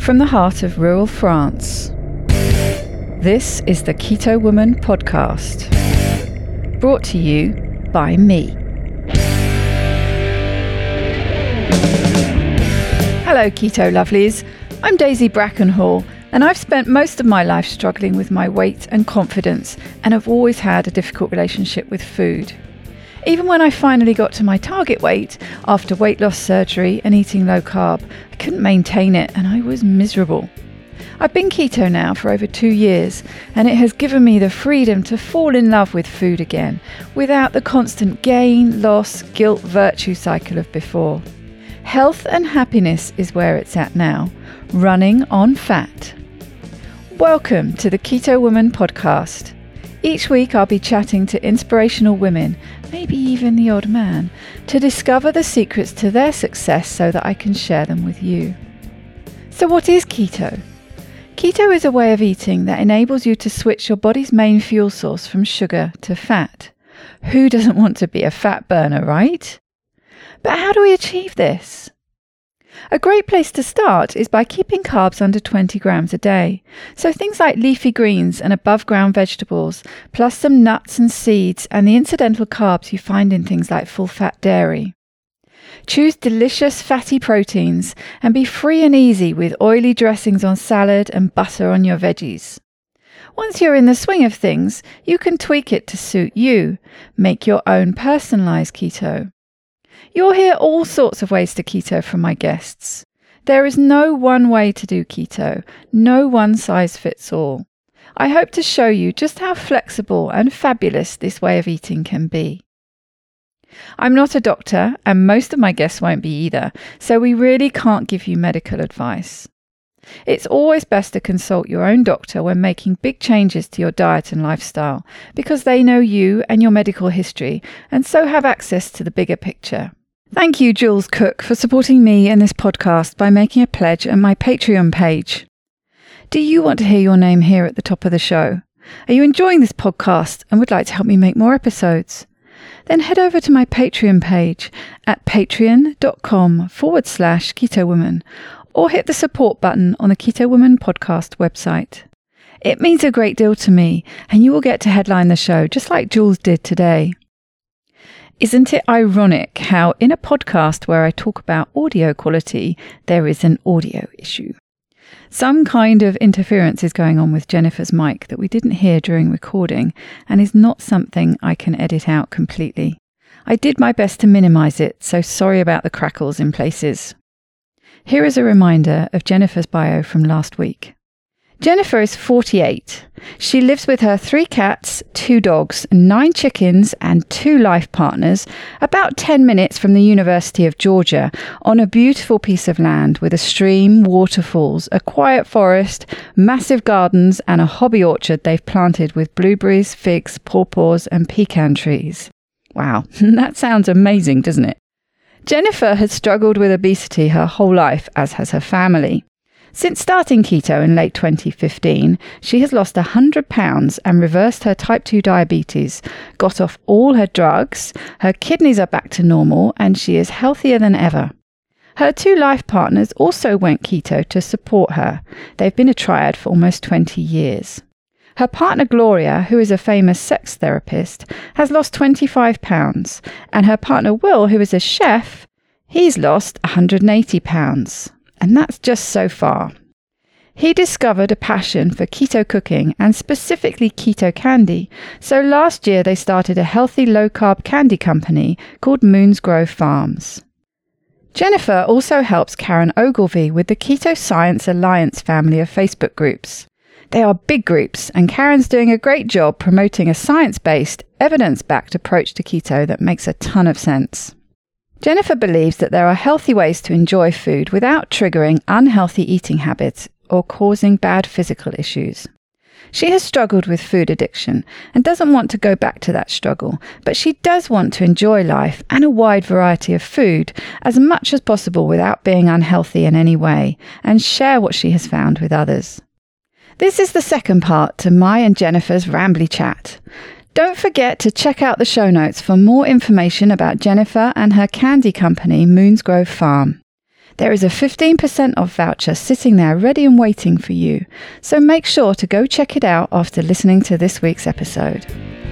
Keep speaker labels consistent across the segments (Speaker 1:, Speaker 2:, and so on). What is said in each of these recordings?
Speaker 1: from the heart of rural France. This is the Keto Woman podcast, brought to you by me. Hello Keto Lovelies, I'm Daisy Brackenhall, and I've spent most of my life struggling with my weight and confidence, and have always had a difficult relationship with food. Even when I finally got to my target weight after weight loss surgery and eating low carb, I couldn't maintain it and I was miserable. I've been keto now for over 2 years, and it has given me the freedom to fall in love with food again, without the constant gain, loss, guilt, virtue cycle of before. Health and happiness is where it's at now, running on fat. Welcome to the Keto Woman podcast. Each week I'll be chatting to inspirational women, maybe even the odd man, to discover the secrets to their success so that I can share them with you. So what is keto? Keto is a way of eating that enables you to switch your body's main fuel source from sugar to fat. Who doesn't want to be a fat burner, right? But how do we achieve this? A great place to start is by keeping carbs under 20 grams a day. So things like leafy greens and above ground vegetables, plus some nuts and seeds and the incidental carbs you find in things like full fat dairy. Choose delicious fatty proteins and be free and easy with oily dressings on salad and butter on your veggies. Once you're in the swing of things, you can tweak it to suit you. Make your own personalized keto. You'll hear all sorts of ways to keto from my guests. There is no one way to do keto, no one size fits all. I hope to show you just how flexible and fabulous this way of eating can be. I'm not a doctor, and most of my guests won't be either, so we really can't give you medical advice. It's always best to consult your own doctor when making big changes to your diet and lifestyle, because they know you and your medical history, and so have access to the bigger picture. Thank you, Jules Cook, for supporting me in this podcast by making a pledge at my Patreon page. Do you want to hear your name here at the top of the show? Are you enjoying this podcast and would like to help me make more episodes? Then head over to my Patreon page at patreon.com/KetoWoman or hit the support button on the Keto Woman podcast website. It means a great deal to me, and you will get to headline the show just like Jules did today. Isn't it ironic how in a podcast where I talk about audio quality, there is an audio issue? Some kind of interference is going on with Jennifer's mic that we didn't hear during recording and is not something I can edit out completely. I did my best to minimize it, so sorry about the crackles in places. Here is a reminder of Jennifer's bio from last week. Jennifer is 48. She lives with her 3 cats, 2 dogs, 9 chickens and 2 life partners about 10 minutes from the University of Georgia on a beautiful piece of land with a stream, waterfalls, a quiet forest, massive gardens and a hobby orchard they've planted with blueberries, figs, pawpaws and pecan trees. Wow, that sounds amazing, doesn't it? Jennifer has struggled with obesity her whole life, as has her family. Since starting keto in late 2015, she has lost 100 pounds and reversed her type 2 diabetes, got off all her drugs, her kidneys are back to normal, and she is healthier than ever. Her 2 life partners also went keto to support her. They've been a triad for almost 20 years. Her partner Gloria, who is a famous sex therapist, has lost 25 pounds, and her partner Will, who is a chef, he's lost 180 pounds. And that's just so far. He discovered a passion for keto cooking and specifically keto candy, so last year they started a healthy low-carb candy company called Moon's Grove Farms. Jennifer also helps Karen Ogilvie with the Keto Science Alliance family of Facebook groups. They are big groups, and Karen's doing a great job promoting a science-based, evidence-backed approach to keto that makes a ton of sense. Jennifer believes that there are healthy ways to enjoy food without triggering unhealthy eating habits or causing bad physical issues. She has struggled with food addiction and doesn't want to go back to that struggle, but she does want to enjoy life and a wide variety of food as much as possible without being unhealthy in any way, and share what she has found with others. This is the second part to my and Jennifer's rambly chat. Don't forget to check out the show notes for more information about Jennifer and her candy company, Moon's Grove Farm. There is a 15% off voucher sitting there ready and waiting for you. So make sure to go check it out after listening to this week's episode.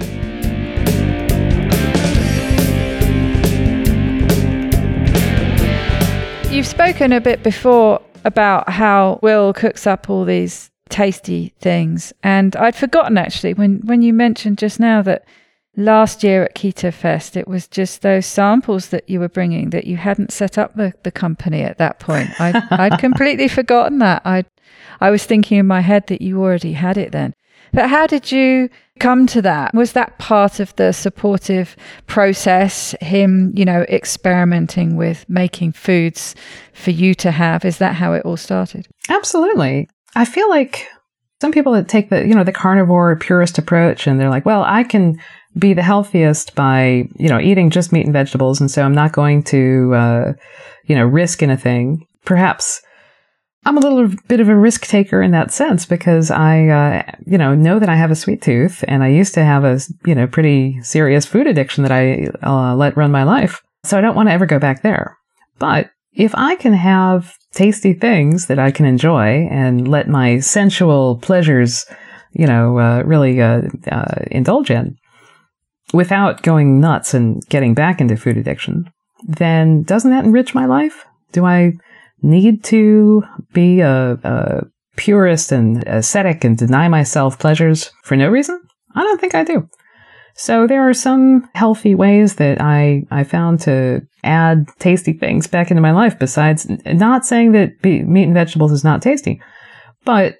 Speaker 1: You've spoken a bit before about how Will cooks up all these tasty things. And I'd forgotten actually when you mentioned just now that last year at Keto Fest, it was just those samples that you were bringing, that you hadn't set up the company at that point. I'd completely forgotten that. I was thinking in my head that you already had it then. But how did you come to that? Was that part of the supportive process, him, experimenting with making foods for you to have? Is that how it all started?
Speaker 2: Absolutely. I feel like some people that take the carnivore purist approach, and they're like, well, I can be the healthiest by, eating just meat and vegetables. And so I'm not going to, risk anything. Perhaps I'm a little bit of a risk taker in that sense because I, know that I have a sweet tooth, and I used to have a, pretty serious food addiction that I let run my life. So I don't want to ever go back there. But if I can have tasty things that I can enjoy and let my sensual pleasures, really indulge in without going nuts and getting back into food addiction, then doesn't that enrich my life? Do I need to be a purist and ascetic and deny myself pleasures for no reason? I don't think I do. So there are some healthy ways that I found to add tasty things back into my life, besides not saying that meat and vegetables is not tasty. But,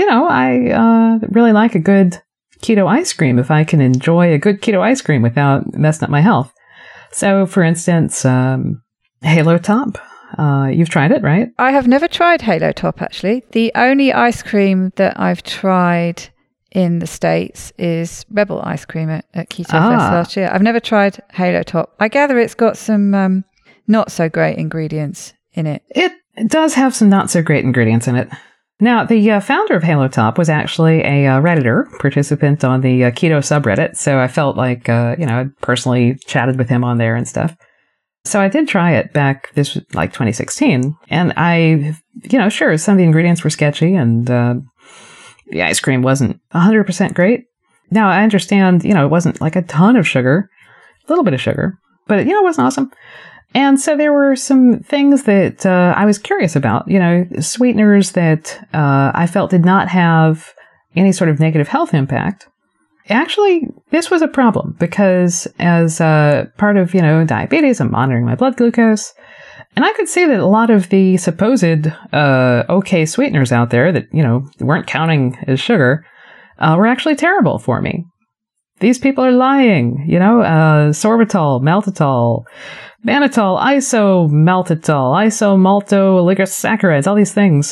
Speaker 2: I really like a good keto ice cream if I can enjoy a good keto ice cream without messing up my health. So, for instance, Halo Top. You've tried it, right?
Speaker 1: I have never tried Halo Top, actually. The only ice cream that I've tried in the States is Rebel ice cream at Keto Fest last year. I've never tried Halo Top. I gather it's got some not so great ingredients in it.
Speaker 2: It does have some not so great ingredients in it. Now, the founder of Halo Top was actually a Redditor, participant on the keto subreddit. So I felt like, I'd personally chatted with him on there and stuff. So I did try it back, this was like 2016. And I, sure, some of the ingredients were sketchy, and the ice cream wasn't 100% great. Now, I understand, it wasn't like a ton of sugar, a little bit of sugar, but, it wasn't awesome. And so there were some things that I was curious about, sweeteners that I felt did not have any sort of negative health impact. Actually, this was a problem because as part of, diabetes, I'm monitoring my blood glucose. And I could see that a lot of the supposed okay sweeteners out there that, weren't counting as sugar were actually terrible for me. These people are lying, sorbitol, maltitol, mannitol, isomaltitol, isomalto-oligosaccharides, all these things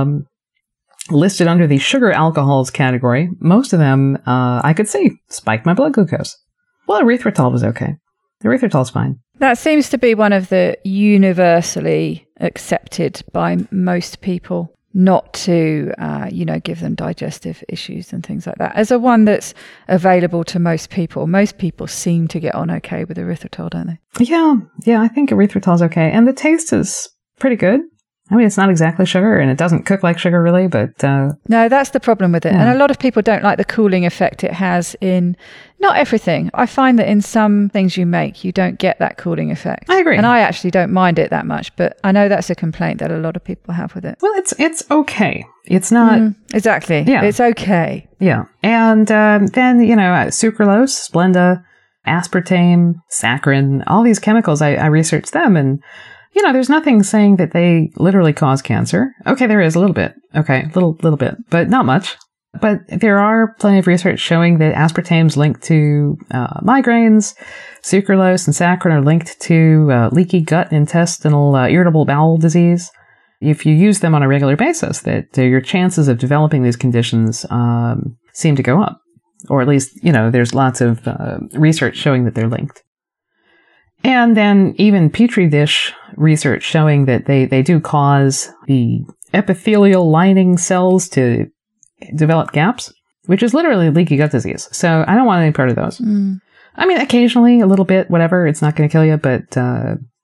Speaker 2: listed under the sugar alcohols category. Most of them I could see spiked my blood glucose. Well, erythritol was okay. Erythritol's fine.
Speaker 1: That seems to be one of the universally accepted by most people, not to, give them digestive issues and things like that. As a one that's available to most people seem to get on okay with erythritol, don't they?
Speaker 2: Yeah, I think erythritol's okay. And the taste is pretty good. I mean, it's not exactly sugar, and it doesn't cook like sugar, really, but...
Speaker 1: No, that's the problem with it. Yeah. And a lot of people don't like the cooling effect it has in... Not everything. I find that in some things you make, you don't get that cooling effect.
Speaker 2: I agree.
Speaker 1: And I actually don't mind it that much, but I know that's a complaint that a lot of people have with it.
Speaker 2: Well, it's okay. It's not...
Speaker 1: exactly. Yeah. It's okay.
Speaker 2: Yeah. And then, sucralose, Splenda, aspartame, saccharin, all these chemicals, I researched them, and... there's nothing saying that they literally cause cancer. Okay, there is a little bit. Okay, little bit, but not much. But there are plenty of research showing that aspartame's linked to migraines, sucralose and saccharin are linked to leaky gut, intestinal, irritable bowel disease. If you use them on a regular basis, that your chances of developing these conditions seem to go up. Or at least, there's lots of research showing that they're linked. And then even Petri dish research showing that they do cause the epithelial lining cells to develop gaps, which is literally leaky gut disease. So I don't want any part of those. I mean, occasionally a little bit, whatever, it's not going to kill you, but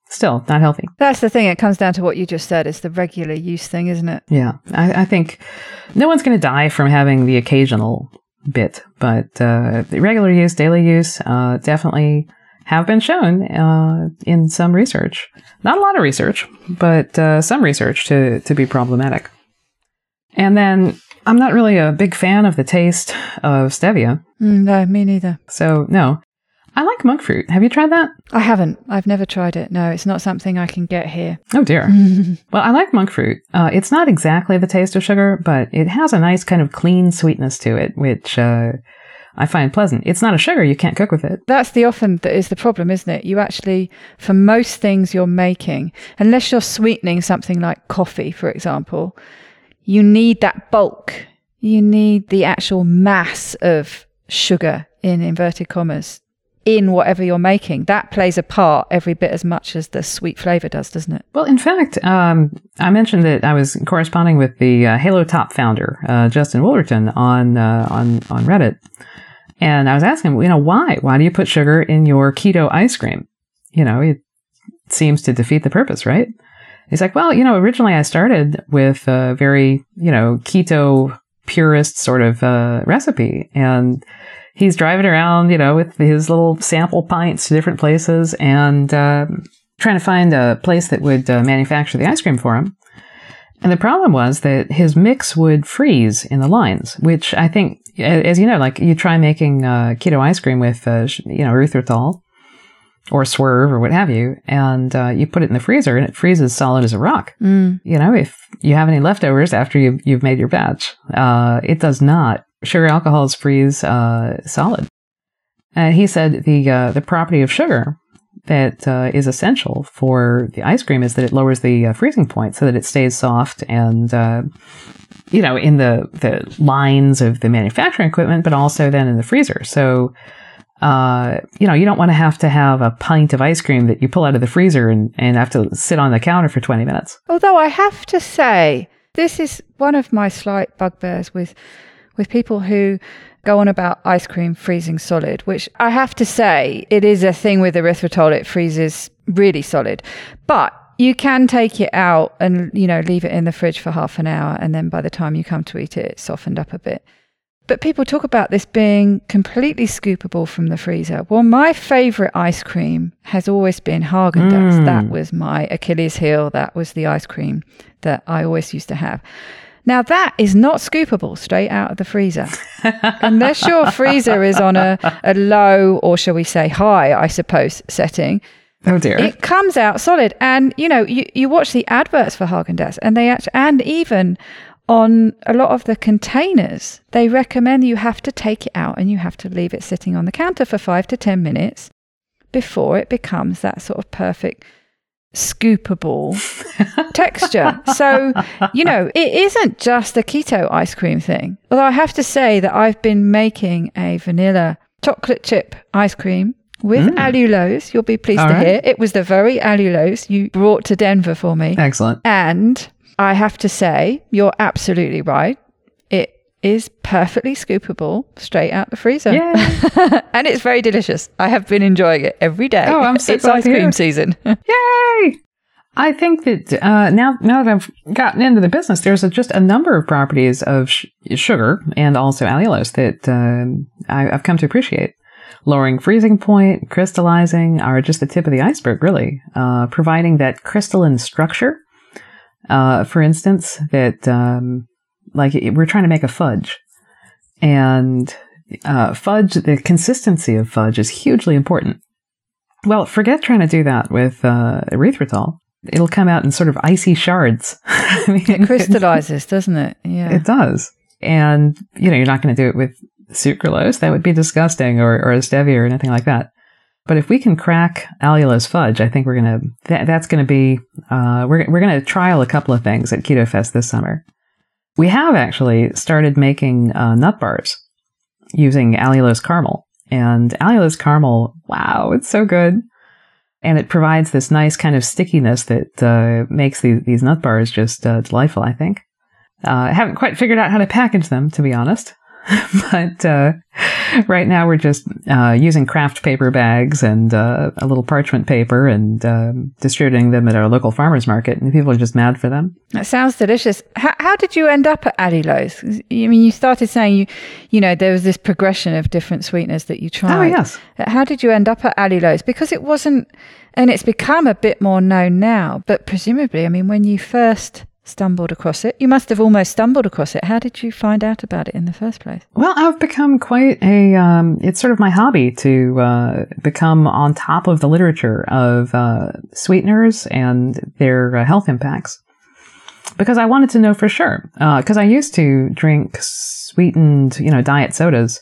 Speaker 2: still not healthy.
Speaker 1: That's the thing. It comes down to what you just said. It's the regular use thing, isn't it?
Speaker 2: Yeah. I think no one's going to die from having the occasional bit, but the regular use, daily use, definitely have been shown in some research. Not a lot of research, but some research to be problematic. And then I'm not really a big fan of the taste of stevia.
Speaker 1: No, me neither.
Speaker 2: So, no. I like monk fruit. Have you tried that?
Speaker 1: I haven't. I've never tried it. No, it's not something I can get here.
Speaker 2: Oh, dear. Well, I like monk fruit. It's not exactly the taste of sugar, but it has a nice kind of clean sweetness to it, which I find pleasant. It's not a sugar. You can't cook with it.
Speaker 1: That's that is the problem, isn't it? You actually, for most things you're making, unless you're sweetening something like coffee, for example, you need that bulk. You need the actual mass of sugar, in inverted commas, in whatever you're making. That plays a part every bit as much as the sweet flavor does, doesn't it?
Speaker 2: Well, in fact, I mentioned that I was corresponding with the Halo Top founder, Justin Wolverton, on Reddit. And I was asking him, why? Why do you put sugar in your keto ice cream? It seems to defeat the purpose, right? He's like, well, originally I started with a very, keto purist sort of recipe. And he's driving around, with his little sample pints to different places and trying to find a place that would manufacture the ice cream for him. And the problem was that his mix would freeze in the lines, which I think, as you know, like you try making keto ice cream with, erythritol or Swerve or what have you, and you put it in the freezer and it freezes solid as a rock. If you have any leftovers after you've made your batch, it does not. Sugar alcohols freeze solid. And he said the property of sugar that is essential for the ice cream is that it lowers the freezing point so that it stays soft and, in the lines of the manufacturing equipment, but also then in the freezer. So, you don't want to have a pint of ice cream that you pull out of the freezer and have to sit on the counter for 20 minutes.
Speaker 1: Although I have to say, this is one of my slight bugbears with people who go on about ice cream freezing solid, which I have to say, it is a thing with erythritol. It freezes really solid. But you can take it out and, leave it in the fridge for half an hour. And then by the time you come to eat it, it's softened up a bit. But people talk about this being completely scoopable from the freezer. Well, my favorite ice cream has always been Häagen-Dazs. That was my Achilles heel. That was the ice cream that I always used to have. Now, that is not scoopable straight out of the freezer. Unless your freezer is on a low, or shall we say high, I suppose, setting.
Speaker 2: Oh, dear.
Speaker 1: It comes out solid. And, you watch the adverts for Häagen-Dazs, and even on a lot of the containers, they recommend you have to take it out and you have to leave it sitting on the counter for 5 to 10 minutes before it becomes that sort of perfect scoopable texture. So, it isn't just a keto ice cream thing. Although I have to say that I've been making a vanilla chocolate chip ice cream with allulose. You'll be pleased to hear. It was the very allulose you brought to Denver for me.
Speaker 2: Excellent.
Speaker 1: And I have to say, you're absolutely right. It is perfectly scoopable straight out the freezer. And it's very delicious. I have been enjoying it every day.
Speaker 2: Oh, I'm so
Speaker 1: It's
Speaker 2: glad
Speaker 1: ice
Speaker 2: to hear
Speaker 1: cream
Speaker 2: it.
Speaker 1: season.
Speaker 2: Yay! I think that now that I've gotten into the business, there's just a number of properties of sugar and also allulose that I've come to appreciate. Lowering freezing point, crystallizing are just the tip of the iceberg, really. Providing that crystalline structure. For instance, that we're trying to make a fudge, and fudge, the consistency of fudge is hugely important. Well, forget trying to do that with erythritol. It'll come out in sort of icy shards.
Speaker 1: It crystallizes, doesn't it? Yeah,
Speaker 2: it does. And you're not going to do it with sucralose. That would be disgusting, or a stevia or anything like that. But if we can crack allulose fudge, I think we're going to, that's going to be, we're going to trial a couple of things at Keto Fest this summer. We have actually started making nut bars using allulose caramel. And allulose caramel, wow, it's so good. And it provides this nice kind of stickiness that makes these nut bars just delightful, I think. I haven't quite figured out how to package them, to be honest. But right now we're just using craft paper bags and a little parchment paper and distributing them at our local farmers market, and people are just mad for them.
Speaker 1: That sounds delicious. How did you end up at allulose? I mean, you started saying there was this progression of different sweeteners that you tried.
Speaker 2: Oh, yes.
Speaker 1: How did you end up at allulose? Because it wasn't, and it's become a bit more known now, but presumably, I mean, when you first stumbled across it, you must have almost stumbled across it. How did you find out about it in the first place?
Speaker 2: Well, I've become quite it's sort of my hobby to become on top of the literature of sweeteners and their health impacts. Because I wanted to know for sure. Because I used to drink sweetened, diet sodas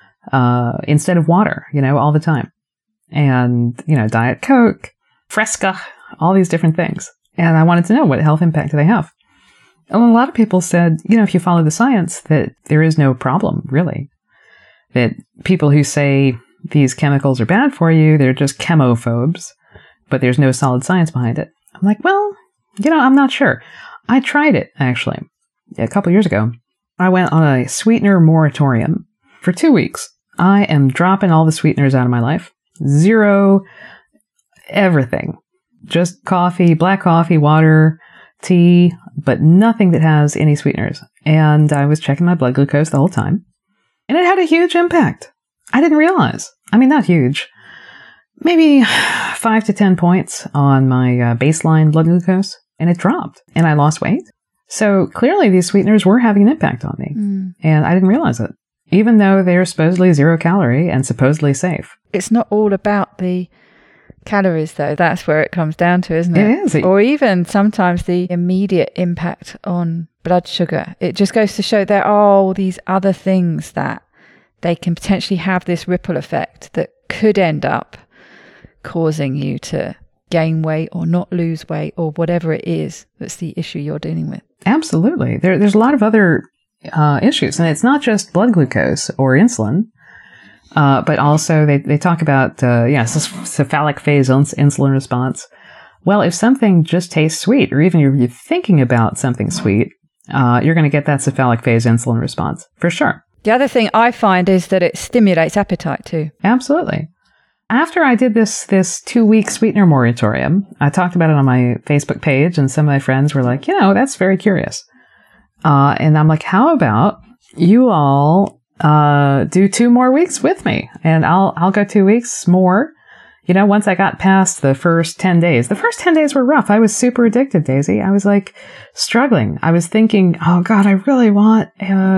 Speaker 2: instead of water, all the time. And, Diet Coke, Fresca, all these different things. And I wanted to know what health impact do they have. And a lot of people said, if you follow the science, that there is no problem, really. That people who say these chemicals are bad for you, they're just chemophobes, but there's no solid science behind it. I'm like, well, I'm not sure. I tried it, actually, a couple years ago. I went on a sweetener moratorium for 2 weeks. I am dropping all the sweeteners out of my life. Zero, everything. Just coffee, black coffee, water, tea, but nothing that has any sweeteners. And I was checking my blood glucose the whole time. And it had a huge impact. I didn't realize. I mean, not huge. Maybe 5 to 10 points on my baseline blood glucose. And it dropped. And I lost weight. So clearly these sweeteners were having an impact on me. And I didn't realize it. Even though they're supposedly 0 calorie and supposedly safe.
Speaker 1: It's not all about the calories, though. That's where it comes down to, isn't it?
Speaker 2: It is.
Speaker 1: Or even sometimes the immediate impact on blood sugar. It just goes to show there are all these other things that they can potentially have this ripple effect that could end up causing you to gain weight or not lose weight or whatever it is that's the issue you're dealing with.
Speaker 2: Absolutely. There's a lot of other issues, and it's not just blood glucose or insulin. But also they talk about, cephalic phase insulin response. Well, if something just tastes sweet, or even if you're thinking about something sweet, you're going to get that cephalic phase insulin response, for sure.
Speaker 1: The other thing I find is that it stimulates appetite too.
Speaker 2: Absolutely. After I did this 2-week sweetener moratorium, I talked about it on my Facebook page, and some of my friends were like, that's very curious. And I'm like, how about you all do 2 more weeks with me, and I'll go 2 weeks more. Once I got past the first 10 days, the first 10 days were rough. I was super addicted, Daisy. I was like struggling. I was thinking, oh God, I really want,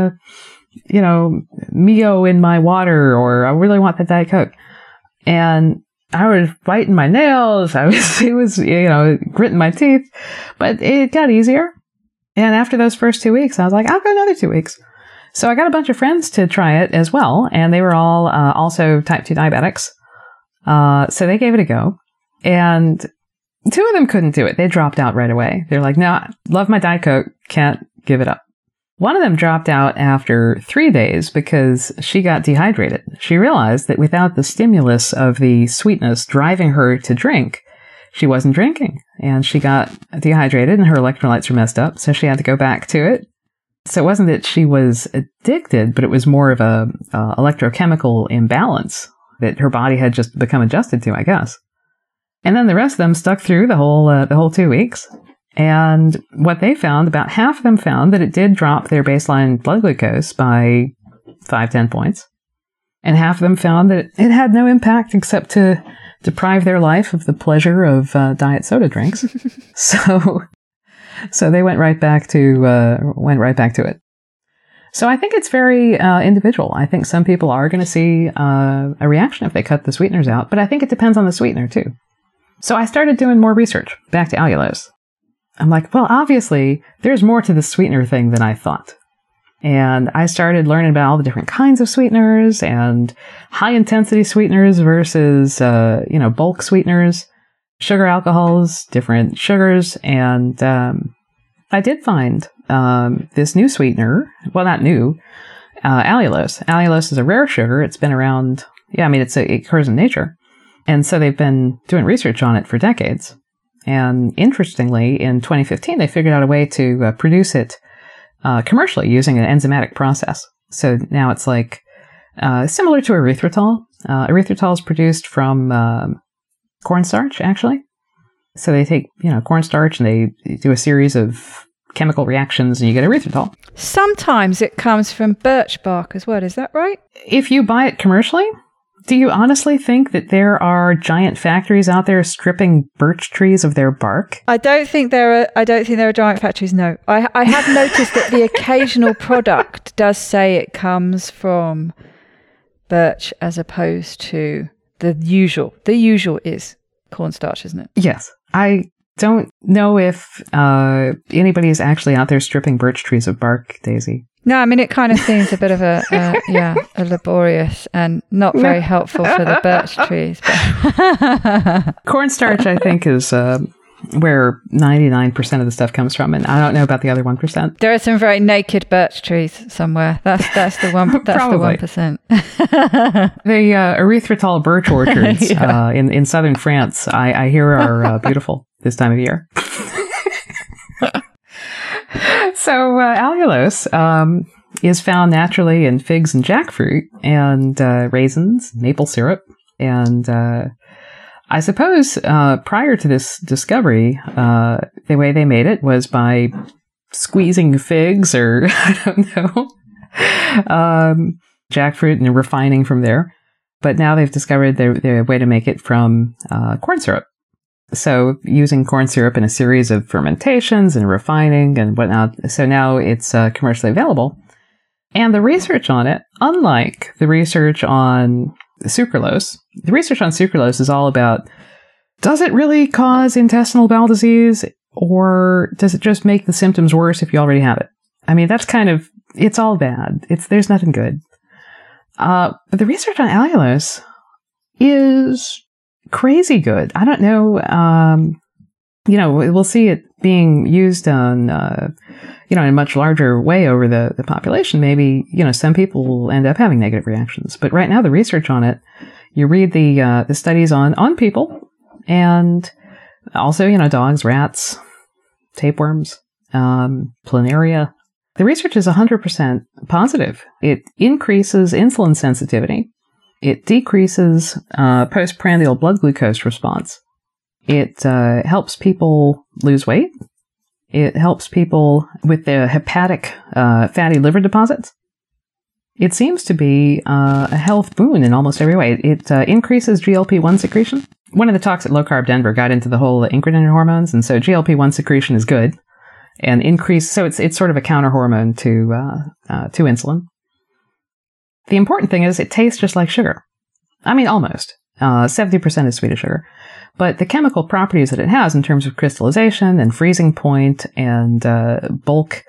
Speaker 2: Mio in my water, or I really want the Diet Coke. And I was biting my nails. It was gritting my teeth, but it got easier. And after those first 2 weeks, I was like, I'll go another 2 weeks. So I got a bunch of friends to try it as well, and they were all also type 2 diabetics. So they gave it a go, and 2 of them couldn't do it. They dropped out right away. They're like, no, love my Diet Coke, can't give it up. One of them dropped out after 3 days because she got dehydrated. She realized that without the stimulus of the sweetness driving her to drink, she wasn't drinking, and she got dehydrated and her electrolytes were messed up, so she had to go back to it. So it wasn't that she was addicted, but it was more of a electrochemical imbalance that her body had just become adjusted to, I guess. And then the rest of them stuck through the whole 2 weeks. And what they found, about half of them found that it did drop their baseline blood glucose by 5-10 points. And half of them found that it had no impact except to deprive their life of the pleasure of diet soda drinks. So they went right back to it. So I think it's very individual. I think some people are going to see a reaction if they cut the sweeteners out, but I think it depends on the sweetener too. So I started doing more research back to allulose. I'm like, well, obviously there's more to the sweetener thing than I thought. And I started learning about all the different kinds of sweeteners and high intensity sweeteners versus, bulk sweeteners, sugar alcohols, different sugars. And I did find this new sweetener. Well, not new, allulose. Allulose is a rare sugar. It's been around. It occurs in nature. And so they've been doing research on it for decades. And interestingly, in 2015, they figured out a way to produce it commercially using an enzymatic process. So now it's like similar to erythritol. Erythritol is produced from cornstarch, actually. So they take, cornstarch and they do a series of chemical reactions and you get erythritol.
Speaker 1: Sometimes it comes from birch bark as well. Is that right?
Speaker 2: If you buy it commercially, do you honestly think that there are giant factories out there stripping birch trees of their bark?
Speaker 1: I don't think there are giant factories. No, I have noticed that the occasional product does say it comes from birch as opposed to the usual. The usual is cornstarch, isn't it?
Speaker 2: Yes. I don't know if anybody is actually out there stripping birch trees of bark, Daisy.
Speaker 1: No, I mean, it kind of seems a bit of a laborious and not very helpful for the birch trees. But
Speaker 2: cornstarch, I think, is where 99% of the stuff comes from, and I don't know about the other 1%.
Speaker 1: There are some very naked birch trees somewhere. That's the one. That's
Speaker 2: Probably.
Speaker 1: the 1%.
Speaker 2: The erythritol birch orchards in southern France, I hear, are beautiful this time of year. So allulose is found naturally in figs and jackfruit and raisins, maple syrup, and I suppose prior to this discovery, the way they made it was by squeezing figs or, I don't know, jackfruit and refining from there. But now they've discovered the way to make it from corn syrup. So using corn syrup in a series of fermentations and refining and whatnot. So now it's commercially available. And the research on it, unlike the research on sucralose, the research on sucralose is all about, does it really cause intestinal bowel disease, or does it just make the symptoms worse if you already have it? I mean, that's kind of, it's all bad. There's nothing good. But the research on allulose is crazy good. I don't know, we'll see it being used on, in a much larger way over the population. Maybe, some people will end up having negative reactions. But right now, the research on it, you read the studies on people and also, dogs, rats, tapeworms, planaria. The research is 100% positive. It increases insulin sensitivity. It decreases postprandial blood glucose response. It helps people lose weight. It helps people with the hepatic fatty liver deposits. It seems to be a health boon in almost every way. It increases GLP-1 secretion. One of the talks at Low Carb Denver got into the whole incretin hormones, and so GLP-1 secretion is good. And so it's sort of a counter hormone to insulin. The important thing is it tastes just like sugar. I mean, almost. 70% is sweet sugar. But the chemical properties that it has in terms of crystallization and freezing point and bulk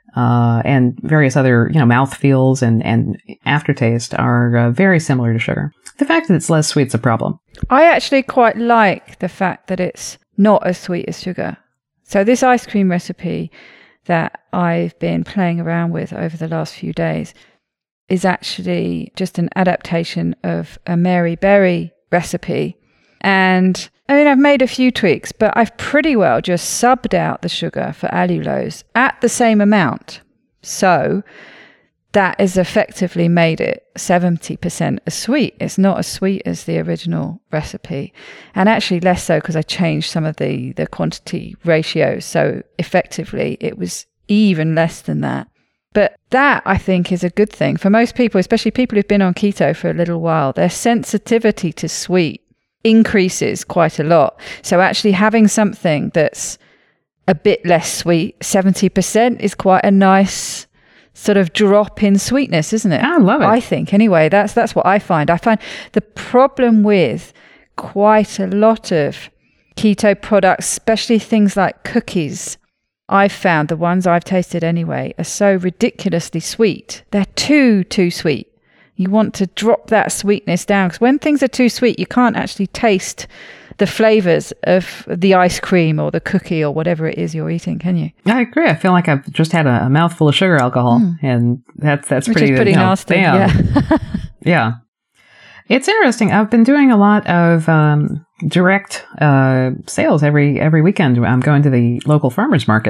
Speaker 2: and various other, mouthfeels and aftertaste are very similar to sugar. The fact that it's less sweet is a problem.
Speaker 1: I actually quite like the fact that it's not as sweet as sugar. So this ice cream recipe that I've been playing around with over the last few days is actually just an adaptation of a Mary Berry recipe. And I mean, I've made a few tweaks, but I've pretty well just subbed out the sugar for allulose at the same amount. So that has effectively made it 70% as sweet. It's not as sweet as the original recipe. And actually less so because I changed some of the quantity ratios. So effectively, it was even less than that. But that, I think, is a good thing for most people, especially people who've been on keto for a little while. Their sensitivity to sweet increases quite a lot. So actually having something that's a bit less sweet, 70%, is quite a nice sort of drop in sweetness, isn't it?
Speaker 2: I love it.
Speaker 1: I think, anyway, that's what I find. I find the problem with quite a lot of keto products, especially things like cookies, I've found the ones I've tasted anyway are so ridiculously sweet. They're too sweet. You want to drop that sweetness down, because when things are too sweet, you can't actually taste the flavors of the ice cream or the cookie or whatever it is you're eating, can you?
Speaker 2: I agree. I feel like I've just had a mouthful of sugar alcohol, and that's
Speaker 1: Which
Speaker 2: pretty,
Speaker 1: is pretty nasty.
Speaker 2: Damn.
Speaker 1: Yeah.
Speaker 2: Yeah. It's interesting. I've been doing a lot of direct sales every weekend. I'm going to the local farmers market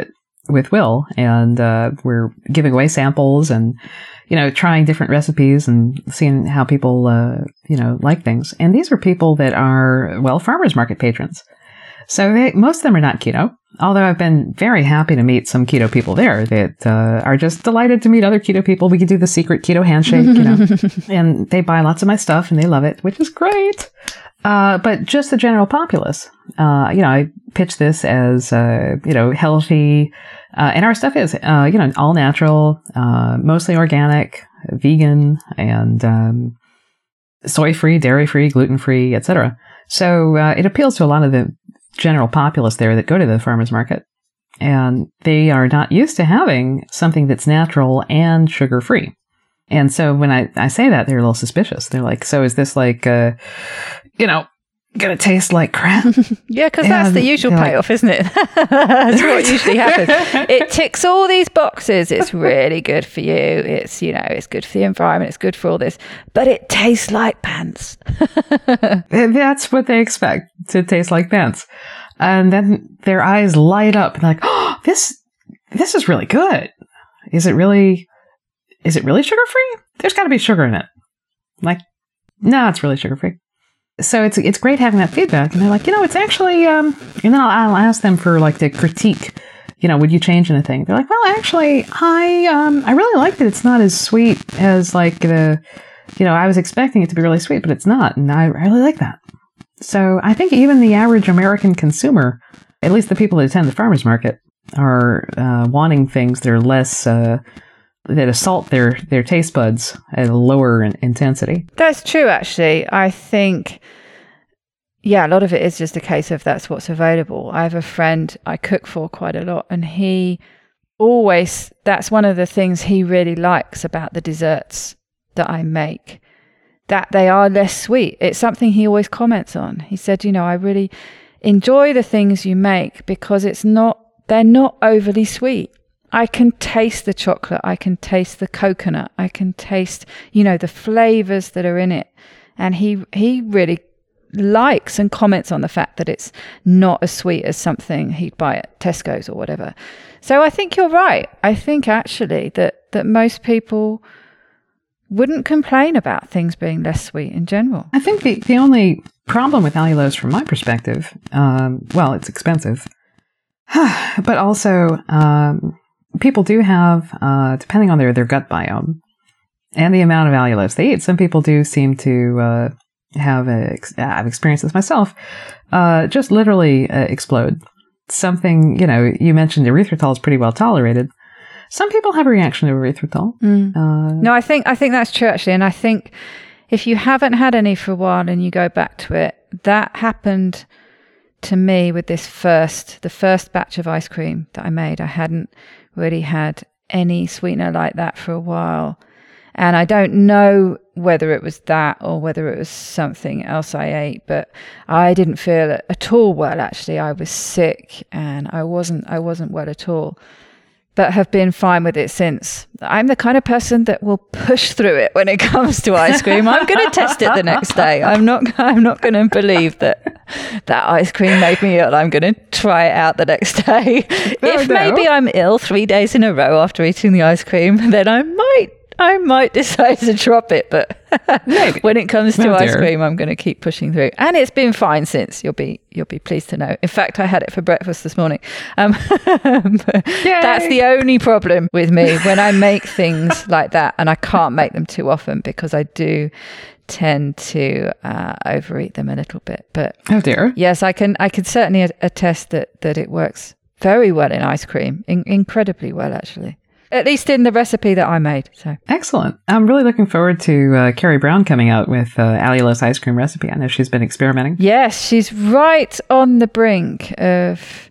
Speaker 2: with Will, and we're giving away samples and, trying different recipes and seeing how people, like things. And these are people that are, farmers market patrons. So most of them are not keto, although I've been very happy to meet some keto people there that are just delighted to meet other keto people. We could do the secret keto handshake, and they buy lots of my stuff and they love it, which is great. But just the general populace, I pitch this as, healthy, and our stuff is, all natural, mostly organic, vegan, and soy-free, dairy-free, gluten-free, etc. So it appeals to a lot of the general populace there that go to the farmers market, and they are not used to having something that's natural and sugar-free. And so when I say that, they're a little suspicious. They're like, so is this like, going to taste like crap?
Speaker 1: Yeah, because that's the usual payoff, isn't it? That's what usually happens. It ticks all these boxes. It's really good for you. It's, it's good for the environment. It's good for all this. But it tastes like pants.
Speaker 2: That's what they expect, to taste like pants. And then their eyes light up and like, oh, this is really good. Is it really sugar-free? There's got to be sugar in it. I'm like, no, it's really sugar-free. So it's great having that feedback. And they're like, it's actually, and then I'll ask them for like the critique, would you change anything? They're like, well, actually, I really like that it's not as sweet as like I was expecting it to be really sweet, but it's not. And I really like that. So I think even the average American consumer, at least the people that attend the farmers market, are wanting things that are less, that assault their taste buds at a lower intensity.
Speaker 1: That's true, actually. I think, a lot of it is just a case of that's what's available. I have a friend I cook for quite a lot, and that's one of the things he really likes about the desserts that I make, that they are less sweet. It's something he always comments on. He said, I really enjoy the things you make because they're not overly sweet. I can taste the chocolate. I can taste the coconut. I can taste, the flavors that are in it. And he really likes and comments on the fact that it's not as sweet as something he'd buy at Tesco's or whatever. So I think you're right. I think actually that most people wouldn't complain about things being less sweet in general.
Speaker 2: I think the only problem with allulose from my perspective, it's expensive. But also, people do have, depending on their gut biome and the amount of allulose they eat, some people do seem to I've experienced this myself, just literally explode. Something, you mentioned erythritol is pretty well tolerated. Some people have a reaction to erythritol.
Speaker 1: No, I think that's true, actually. And I think if you haven't had any for a while and you go back to it, that happened to me with the first batch of ice cream that I made. I hadn't really had any sweetener like that for a while. And I don't know whether it was that or whether it was something else I ate, but I didn't feel at all well, actually. I was sick and I wasn't well at all, but have been fine with it since. I'm the kind of person that will push through it when it comes to ice cream. I'm going to test it the next day. I'm not going to believe that ice cream made me ill. I'm going to try it out the next day. If maybe I'm ill 3 days in a row after eating the ice cream, then I might decide to drop it. But when it comes to ice cream, I'm going to keep pushing through. And it's been fine since. You'll be pleased to know. In fact, I had it for breakfast this morning. That's the only problem with me when I make things like that, and I can't make them too often because I do tend to overeat them a little bit. But
Speaker 2: oh dear.
Speaker 1: Yes, I can certainly attest that it works very well in ice cream, incredibly well, actually. At least in the recipe that I made. So
Speaker 2: excellent. I'm really looking forward to Carrie Brown coming out with allulose ice cream recipe. I know she's been experimenting.
Speaker 1: Yes, she's right on the brink of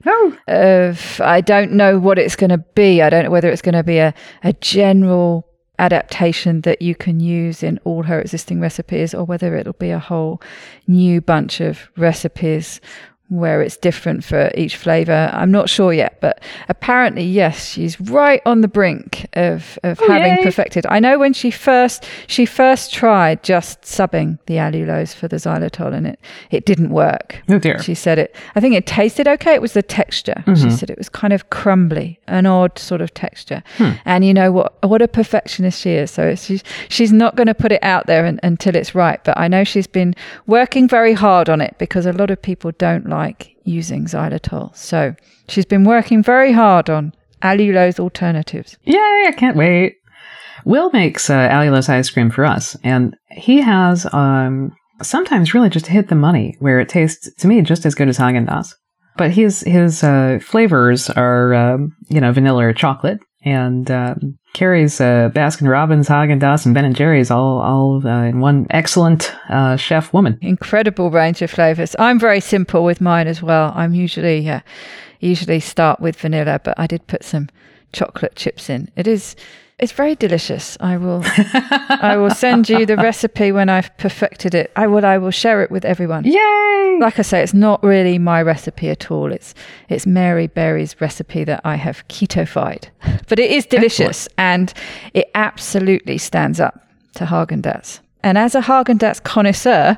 Speaker 1: I don't know what it's going to be. I don't know whether it's going to be a general adaptation that you can use in all her existing recipes, or whether it'll be a whole new bunch of recipes where it's different for each flavor. I'm not sure yet, but apparently, yes, she's right on the brink of having perfected. I know when she first tried just subbing the allulose for the xylitol, and it didn't work.
Speaker 2: Oh dear.
Speaker 1: She said I think it tasted okay. It was the texture. She said it was kind of crumbly, an odd sort of texture. And you know what a perfectionist she is. So she's not going to put it out there until it's right. But I know she's been working very hard on it, because a lot of people don't like using xylitol. So she's been working very hard on allulose alternatives.
Speaker 2: Yay, I can't wait. Will makes allulose ice cream for us, and he has sometimes really just hit the money where it tastes, to me, just as good as Haagen-Dazs. But his flavors are, vanilla or chocolate, and Carrie's Baskin-Robbins, Haagen-Dazs, and Ben & Jerry's all in one excellent chef woman. Incredible
Speaker 1: range of flavors. I'm very simple with mine as well. I'm usually start with vanilla, but I did put some chocolate chips in. It's very delicious. I will send you the recipe when I've perfected it. I will share it with everyone.
Speaker 2: Yay!
Speaker 1: Like I say, it's not really my recipe at all. It's Mary Berry's recipe that I have ketofied. But it is delicious. Excellent. And it absolutely stands up to Haagen-Dazs. And as a Haagen-Dazs connoisseur,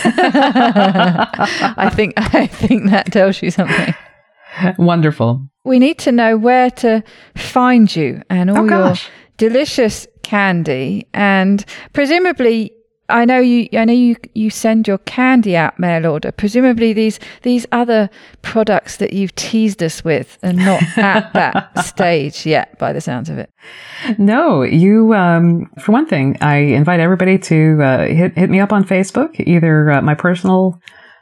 Speaker 1: I think that tells you something.
Speaker 2: Wonderful.
Speaker 1: We need to know where to find you and all your delicious candy, and presumably, I know you send your candy out mail order. Presumably, these other products that you've teased us with are not at that stage yet, by the sounds of it.
Speaker 2: No, you. For one thing, I invite everybody to hit me up on Facebook, either my personal.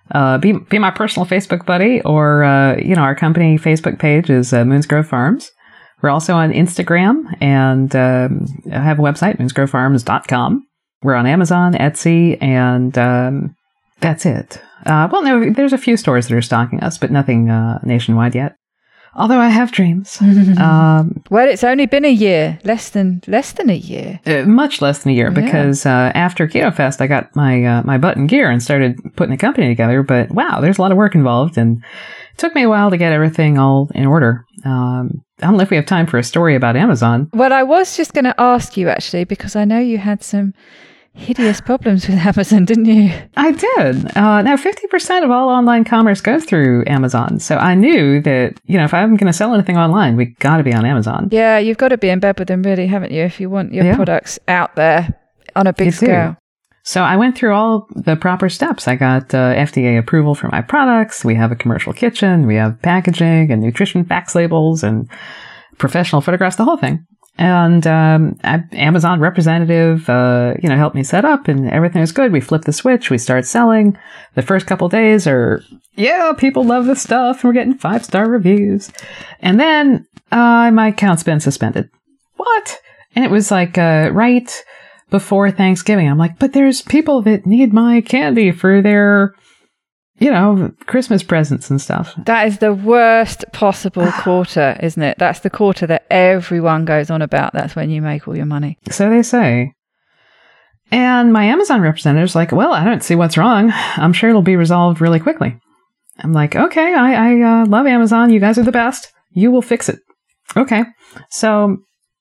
Speaker 2: Be my personal Facebook buddy, or our company Facebook page is Moonsgrove Farms. We're also on Instagram, and I have a website, moonsgrovefarms.com. We're on Amazon, Etsy, and that's it. No, there's a few stores that are stocking us, but nothing nationwide yet. Although I have dreams.
Speaker 1: Well, it's only been a year, less than a year.
Speaker 2: Much less than a year, because after Keto Fest, I got my butt in gear and started putting the company together. But wow, there's a lot of work involved, and it took me a while to get everything all in order. I don't know if we have time for a story about Amazon.
Speaker 1: Well, I was just going to ask you, actually, because I know you had some hideous problems with Amazon, didn't you?
Speaker 2: I did. Now, 50% of all online commerce goes through Amazon. So I knew that, if I'm going to sell anything online, we got to be on Amazon.
Speaker 1: Yeah, you've got to be in bed with them, really, haven't you, if you want your products out there on a big scale.
Speaker 2: So I went through all the proper steps. I got FDA approval for my products. We have a commercial kitchen. We have packaging and nutrition facts labels and professional photographs, the whole thing. And Amazon representative, helped me set up, and everything was good. We flipped the switch. We start selling. The first couple of days are, people love this stuff. We're getting 5-star reviews. And then my account's been suspended. What? And it was like right before Thanksgiving. I'm like, but there's people that need my candy for their, Christmas presents and stuff.
Speaker 1: That is the worst possible quarter, isn't it? That's the quarter that everyone goes on about. That's when you make all your money.
Speaker 2: So they say. And my Amazon representative's like, well, I don't see what's wrong. I'm sure it'll be resolved really quickly. I'm like, okay, I love Amazon. You guys are the best. You will fix it. Okay. So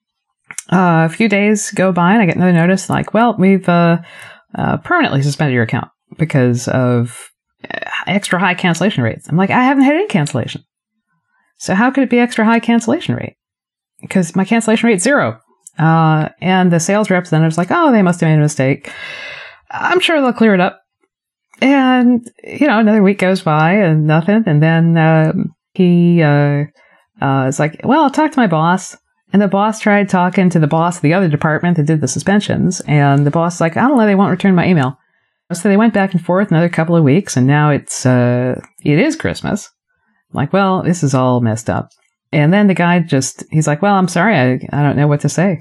Speaker 2: a few days go by and I get another notice like, well, we've permanently suspended your account because of extra high cancellation rates. I'm like, I haven't had any cancellation. So how could it be extra high cancellation rate? Because my cancellation rate's 0. And the sales representative's like, oh, they must have made a mistake. I'm sure they'll clear it up. And, another week goes by and nothing. And then he is like, well, I'll talk to my boss. And the boss tried talking to the boss of the other department that did the suspensions. And the boss is like, I don't know, they won't return my email. So they went back and forth another couple of weeks. And now it is Christmas. I'm like, well, this is all messed up. And then the guy he's like, well, I'm sorry. I don't know what to say.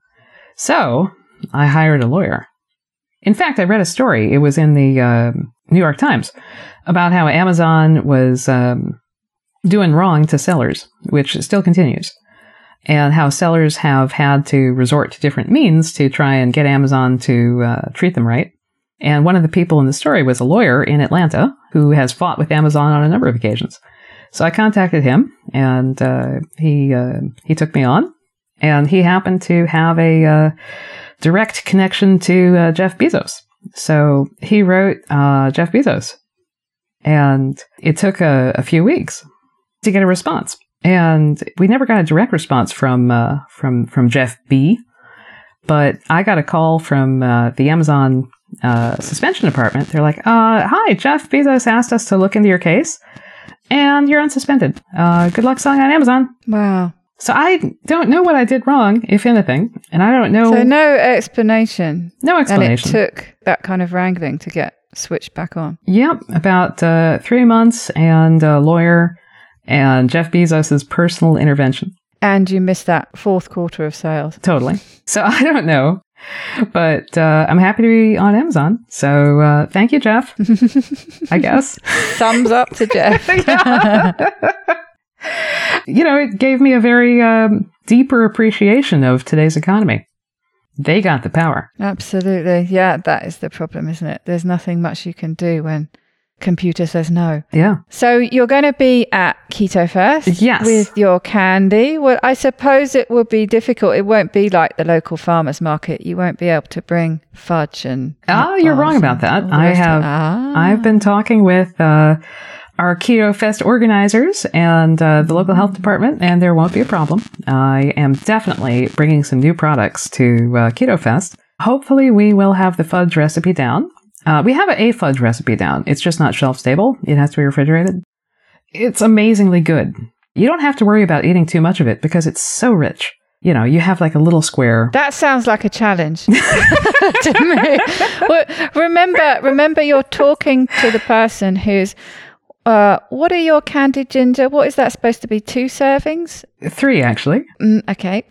Speaker 2: So I hired a lawyer. In fact, I read a story. It was in the New York Times about how Amazon was doing wrong to sellers, which still continues, and how sellers have had to resort to different means to try and get Amazon to treat them right. And one of the people in the story was a lawyer in Atlanta who has fought with Amazon on a number of occasions. So I contacted him, and he took me on, and he happened to have a direct connection to Jeff Bezos. So he wrote Jeff Bezos, and it took a few weeks to get a response. And we never got a direct response from Jeff B, but I got a call from the Amazon suspension department. They're like, hi, Jeff Bezos asked us to look into your case, and you're unsuspended. Good luck selling on Amazon.
Speaker 1: Wow.
Speaker 2: So I don't know what I did wrong, if anything, and I don't know.
Speaker 1: So no explanation.
Speaker 2: No explanation.
Speaker 1: And it took that kind of wrangling to get switched back on.
Speaker 2: Yep, about 3 months and a lawyer and Jeff Bezos' personal intervention.
Speaker 1: And you missed that fourth quarter of sales.
Speaker 2: Totally. So I don't know. But I'm happy to be on Amazon. So thank you, Jeff, I guess.
Speaker 1: Thumbs up to Jeff.
Speaker 2: It gave me a very deeper appreciation of today's economy. They got the power.
Speaker 1: Absolutely. Yeah, that is the problem, isn't it? There's nothing much you can do when computer says no.
Speaker 2: Yeah.
Speaker 1: So you're going to be at Keto Fest with your candy. Well, I suppose it will be difficult. It won't be like the local farmers market. You won't be able to bring fudge and...
Speaker 2: Oh, you're wrong about that. I've been talking with our Keto Fest organizers and the local health department, and there won't be a problem. I am definitely bringing some new products to Keto Fest. Hopefully we will have the fudge recipe down. We have a fudge recipe down. It's just not shelf stable. It has to be refrigerated. It's amazingly good. You don't have to worry about eating too much of it because it's so rich. You have like a little square.
Speaker 1: That sounds like a challenge to me. Well, remember you're talking to the person who's, what are your candied ginger? What is that supposed to be? 2 servings?
Speaker 2: 3, actually.
Speaker 1: Okay.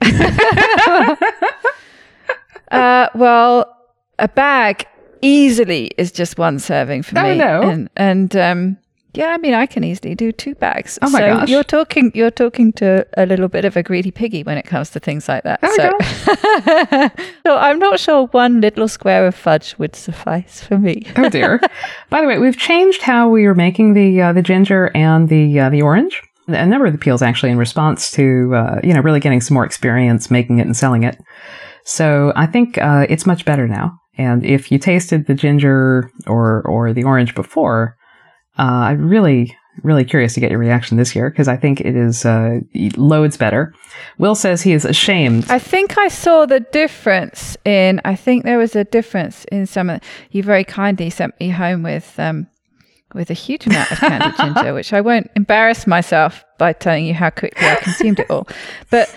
Speaker 1: Well, a bag easily is just 1 serving for me.
Speaker 2: Oh, no.
Speaker 1: And yeah, I mean, I can easily do 2 bags.
Speaker 2: Oh my gosh.
Speaker 1: You're talking to a little bit of a greedy piggy when it comes to things like that. So I'm not sure 1 little square of fudge would suffice for me.
Speaker 2: Oh dear. By the way, we've changed how we are making the ginger and the orange. A number of the peels actually in response to really getting some more experience making it and selling it. So I think it's much better now. And if you tasted the ginger or the orange before, I'm really, really curious to get your reaction this year because I think it is loads better. Will says he is ashamed.
Speaker 1: I think I saw the difference I think there was a difference in some of you very kindly sent me home with a huge amount of candied ginger, which I won't embarrass myself by telling you how quickly I consumed it all. But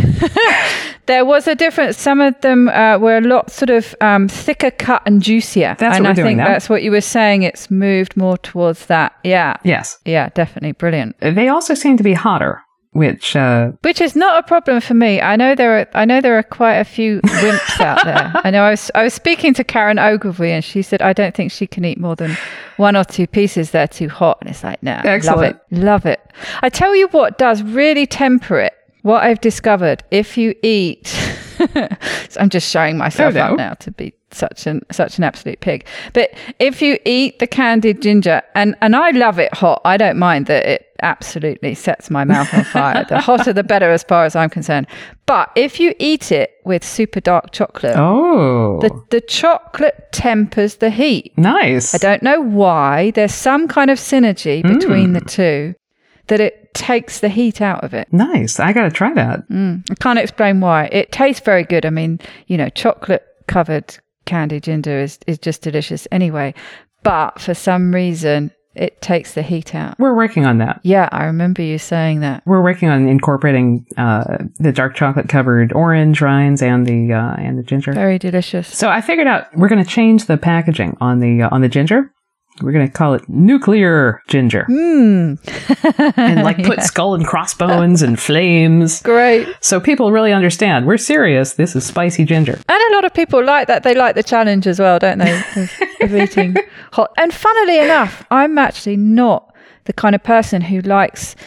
Speaker 1: there was a difference. Some of them were a lot sort of thicker cut and juicier.
Speaker 2: That's
Speaker 1: and
Speaker 2: what we're doing
Speaker 1: now. That's what you were saying. It's moved more towards that. Yeah.
Speaker 2: Yes.
Speaker 1: Yeah, definitely. Brilliant.
Speaker 2: They also seem to be hotter. Which
Speaker 1: is not a problem for me. I know there are quite a few wimps out there. I know I was speaking to Karen Ogilvie and she said I don't think she can eat more than 1 or 2 pieces. They're too hot, and it's like, no, love it. I tell you what does really temper it. What I've discovered, if you eat, so I'm just showing myself up now to be such an absolute pig. But if you eat the candied ginger, and I love it hot, I don't mind that it absolutely sets my mouth on fire. The hotter the better as far as I'm concerned. But if you eat it with super dark chocolate, the chocolate tempers the heat.
Speaker 2: Nice.
Speaker 1: I don't know why. There's some kind of synergy between the two that it takes the heat out of it.
Speaker 2: Nice. I got to try that.
Speaker 1: I can't explain why. It tastes very good. I mean, chocolate covered candied ginger is just delicious anyway. But for some reason, it takes the heat out.
Speaker 2: We're working on that.
Speaker 1: Yeah, I remember you saying that.
Speaker 2: We're working on incorporating the dark chocolate covered orange rinds and the ginger.
Speaker 1: Very delicious.
Speaker 2: So I figured out we're going to change the packaging on the ginger. We're going to call it nuclear ginger.
Speaker 1: And
Speaker 2: put skull and crossbones and flames.
Speaker 1: Great.
Speaker 2: So people really understand. We're serious. This is spicy ginger.
Speaker 1: And a lot of people like that. They like the challenge as well, don't they? of eating hot. And funnily enough, I'm actually not the kind of person who likes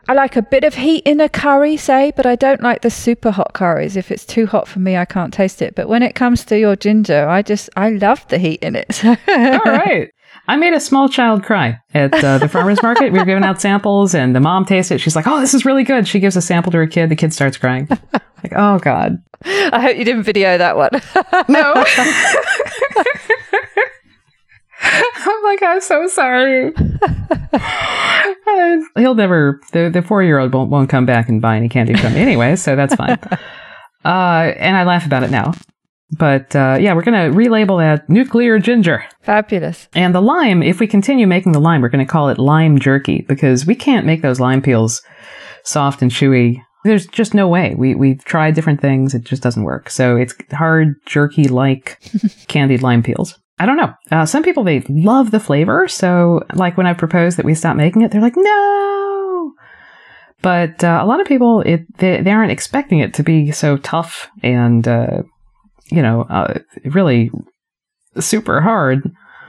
Speaker 1: I like a bit of heat in a curry, say, but I don't like the super hot curries. If it's too hot for me, I can't taste it. But when it comes to your ginger, I love the heat in it.
Speaker 2: All right. I made a small child cry at the farmer's market. We were giving out samples, and the mom tastes it. She's like, "Oh, this is really good." She gives a sample to her kid. The kid starts crying. Like, oh, God.
Speaker 1: I hope you didn't video that one.
Speaker 2: No. I'm like, I'm so sorry. He'll never, the 4-year-old won't come back and buy any candy from me anyway, so that's fine. And I laugh about it now. But yeah, we're going to relabel that nuclear ginger.
Speaker 1: Fabulous.
Speaker 2: And the lime, if we continue making the lime, we're going to call it lime jerky, because we can't make those lime peels soft and chewy. There's just no way. We've tried different things. It just doesn't work. So it's hard jerky-like candied lime peels. I don't know. Some people, they love the flavor. So like when I proposed that we stop making it, they're like, no. But a lot of people, they aren't expecting it to be so tough and, really super hard.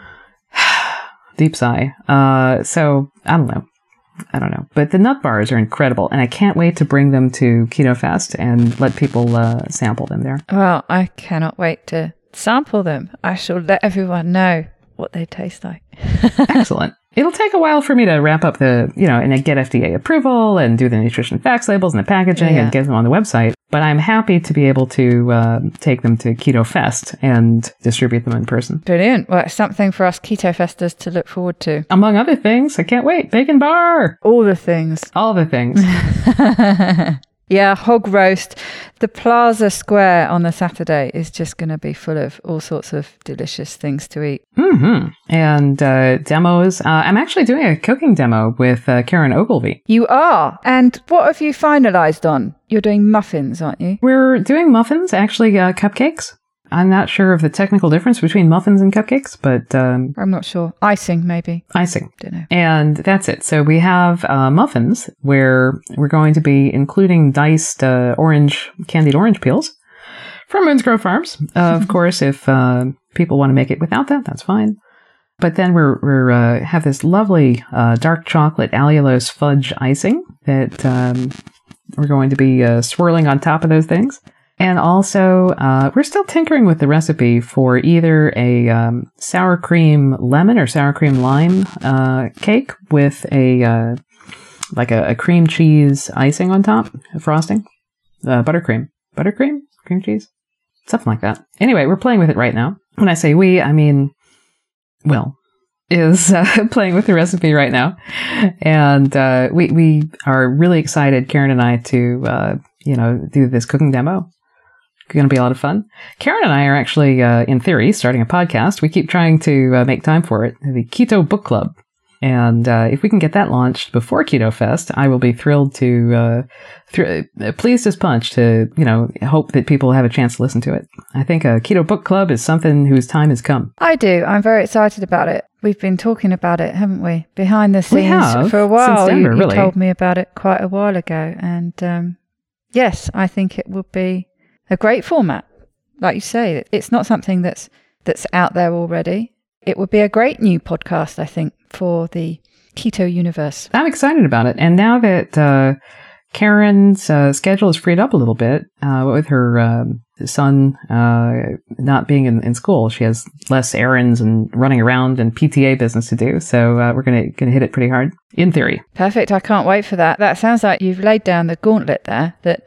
Speaker 2: Deep sigh. So I don't know. But the nut bars are incredible, and I can't wait to bring them to Keto Fest and let people sample them there.
Speaker 1: Well, I cannot wait to sample them. I shall let everyone know what they taste like.
Speaker 2: Excellent. It'll take a while for me to wrap up and get FDA approval and do the nutrition facts labels and the packaging and get them on the website. But I'm happy to be able to take them to Keto Fest and distribute them in person.
Speaker 1: Brilliant. Well, it's something for us Keto Festers to look forward to.
Speaker 2: Among other things, I can't wait. Bacon bar.
Speaker 1: All the things.
Speaker 2: All the things.
Speaker 1: Yeah, hog roast. The Plaza Square on the Saturday is just going to be full of all sorts of delicious things to eat.
Speaker 2: Mm-hmm. And demos. I'm actually doing a cooking demo with Karen Ogilvie.
Speaker 1: You are? And what have you finalized on? You're doing muffins, aren't you?
Speaker 2: We're doing muffins, actually cupcakes. I'm not sure of the technical difference between muffins and cupcakes, but...
Speaker 1: I'm not sure. Icing, maybe.
Speaker 2: Icing.
Speaker 1: Don't know.
Speaker 2: And that's it. So we have muffins where we're going to be including diced candied orange peels from Moonsgrove Farms. Of course, if people want to make it without that, that's fine. But then we're have this lovely dark chocolate allulose fudge icing that we're going to be swirling on top of those things. And also, we're still tinkering with the recipe for either a sour cream lemon or sour cream lime cake with a cream cheese icing on top, frosting, buttercream, cream cheese, something like that. Anyway, we're playing with it right now. When I say we, I mean Will is playing with the recipe right now, and we are really excited, Karen and I, to do this cooking demo. Going to be a lot of fun. Karen and I are actually, in theory, starting a podcast. We keep trying to make time for it. The Keto Book Club. And if we can get that launched before Keto Fest, I will be thrilled to, pleased as punch to, hope that people have a chance to listen to it. I think a Keto Book Club is something whose time has come.
Speaker 1: I do. I'm very excited about it. We've been talking about it, haven't we? Behind the scenes for a while.
Speaker 2: Since Denver,
Speaker 1: you told me about it quite a while ago. And yes, I think it would be a great format. Like you say, it's not something that's out there already. It would be a great new podcast, I think, for the keto universe.
Speaker 2: I'm excited about it. And now that Karen's schedule is freed up a little bit, with her son not being in school, she has less errands and running around and PTA business to do. So we're gonna hit it pretty hard, in theory.
Speaker 1: Perfect. I can't wait for that. That sounds like you've laid down the gauntlet there. That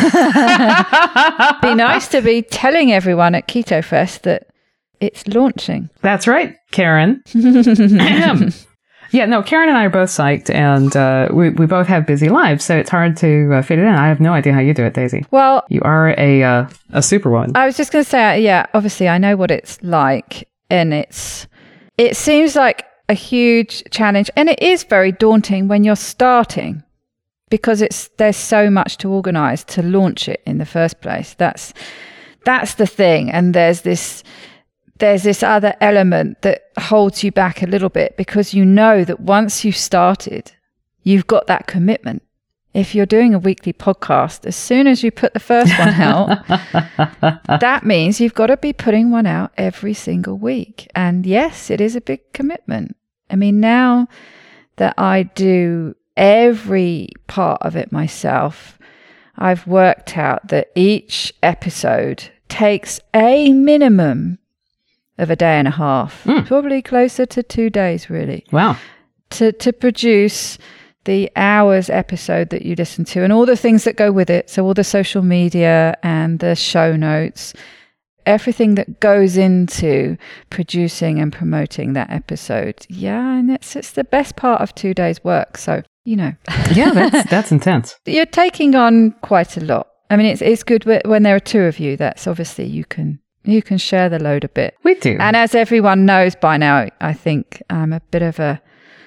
Speaker 1: be nice to be telling everyone at Keto Fest that it's launching.
Speaker 2: That's right, Karen. Yeah, no, Karen and I are both psyched, and we both have busy lives, so it's hard to fit it in. I have no idea how you do it, Daisy.
Speaker 1: Well,
Speaker 2: you are a superwoman.
Speaker 1: I was just going to say, yeah, obviously I know what it's like, and it seems like a huge challenge, and it is very daunting when you're starting, because there's so much to organise to launch it in the first place. That's the thing, and there's this other element that holds you back a little bit, because you know that once you've started, you've got that commitment. If you're doing a weekly podcast, as soon as you put the first one out, that means you've got to be putting one out every single week. And yes, it is a big commitment. I mean, now that I do every part of it myself, I've worked out that each episode takes a minimum of a day and a half, probably closer to 2 days, really.
Speaker 2: Wow.
Speaker 1: To produce the hours episode that you listen to and all the things that go with it. So all the social media and the show notes, everything that goes into producing and promoting that episode. Yeah, and it's the best part of 2 days' work. So,
Speaker 2: Yeah, that's intense.
Speaker 1: You're taking on quite a lot. I mean, it's good when there are two of you. That's obviously you can share the load a bit.
Speaker 2: We do.
Speaker 1: And as everyone knows by now, I think I'm a bit of a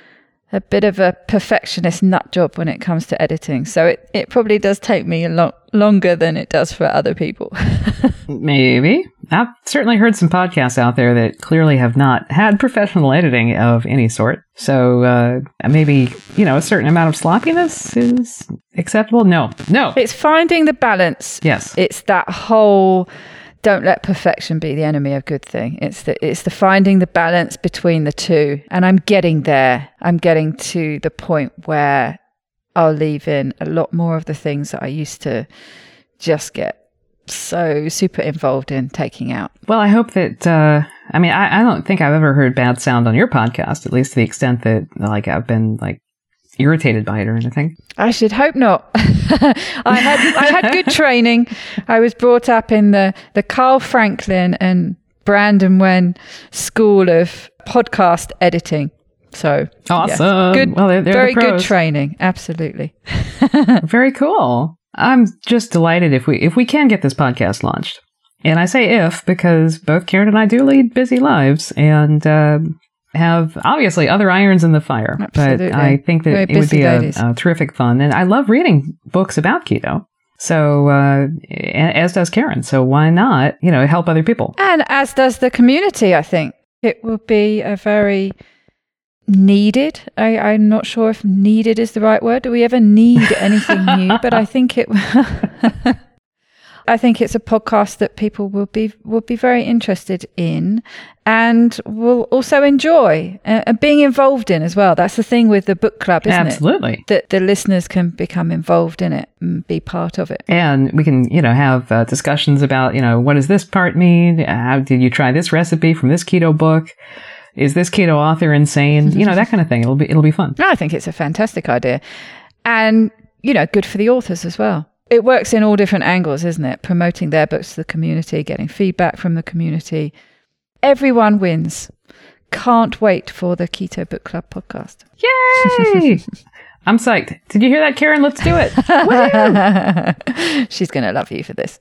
Speaker 1: perfectionist nut job when it comes to editing. So it probably does take me a lot longer than it does for other people.
Speaker 2: Maybe. I've certainly heard some podcasts out there that clearly have not had professional editing of any sort. So maybe, a certain amount of sloppiness is acceptable. No.
Speaker 1: It's finding the balance.
Speaker 2: Yes.
Speaker 1: It's that whole don't let perfection be the enemy of good thing. It's the finding the balance between the two. And I'm getting there. I'm getting to the point where I'll leave in a lot more of the things that I used to just get so super involved in taking out.
Speaker 2: Well, I hope that, I don't think I've ever heard bad sound on your podcast, at least to the extent that I've been irritated by it or anything.
Speaker 1: I should hope not. I had good training. I was brought up in the Carl Franklin and Brandon Wen school of podcast editing. So
Speaker 2: awesome.
Speaker 1: Yeah. Good,
Speaker 2: well, they're
Speaker 1: very
Speaker 2: the pros.
Speaker 1: good training. Absolutely.
Speaker 2: Very cool. I'm just delighted if we can get this podcast launched. And I say if because both Karen and I do lead busy lives and have obviously other irons in the fire.
Speaker 1: Absolutely.
Speaker 2: But I think that it would be a terrific fun. And I love reading books about keto. So, as does Karen. So why not, help other people?
Speaker 1: And as does the community, I think. It will be a very needed. I'm not sure if needed is the right word. Do we ever need anything new? But I think I think it's a podcast that people will be very interested in and will also enjoy being involved in as well. That's the thing with the book club, isn't it?
Speaker 2: Absolutely.
Speaker 1: That the listeners can become involved in it and be part of it.
Speaker 2: And we can, have discussions about, what does this part mean? How did you try this recipe from this keto book? Is this keto author insane? That kind of thing. It'll be fun.
Speaker 1: I think it's a fantastic idea. And, good for the authors as well. It works in all different angles, isn't it? Promoting their books to the community, getting feedback from the community. Everyone wins. Can't wait for the Keto Book Club podcast.
Speaker 2: Yay! I'm psyched. Did you hear that, Karen? Let's do it.
Speaker 1: She's going to love you for this.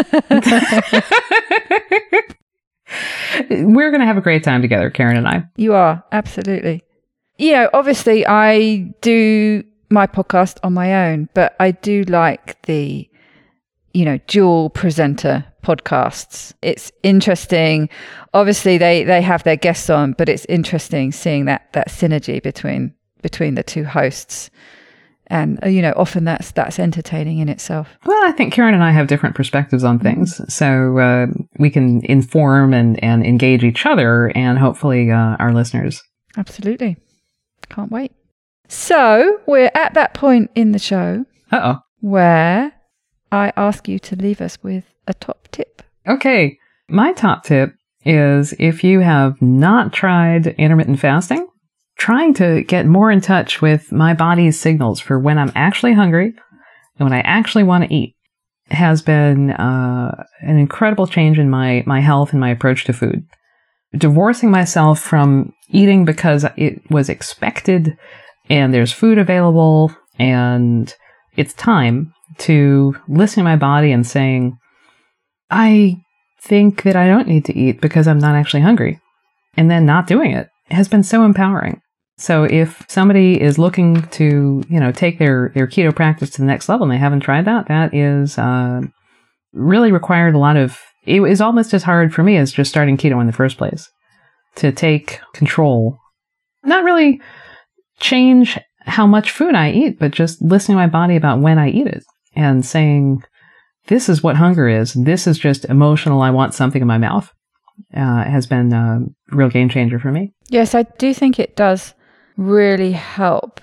Speaker 2: We're going to have a great time together, Karen and I.
Speaker 1: You are, absolutely. Obviously I do my podcast on my own, but I do like the, dual presenter podcasts. It's interesting. Obviously they have their guests on, but it's interesting seeing that synergy between the two hosts. And, often that's entertaining in itself.
Speaker 2: Well, I think Karen and I have different perspectives on things. So we can inform and engage each other and hopefully our listeners.
Speaker 1: Absolutely. Can't wait. So we're at that point in the show where I ask you to leave us with a top tip.
Speaker 2: Okay. My top tip is if you have not tried intermittent fasting, trying to get more in touch with my body's signals for when I'm actually hungry and when I actually want to eat has been an incredible change in my health and my approach to food. Divorcing myself from eating because it was expected and there's food available and it's time to listen to my body and saying, I think that I don't need to eat because I'm not actually hungry. And then not doing it has been so empowering. So if somebody is looking to, take their keto practice to the next level and they haven't tried that is really required it was almost as hard for me as just starting keto in the first place to take control. Not really change how much food I eat, but just listening to my body about when I eat it and saying, this is what hunger is. This is just emotional. I want something in my mouth. Has been a real game changer for me.
Speaker 1: Yes, I do think it does really help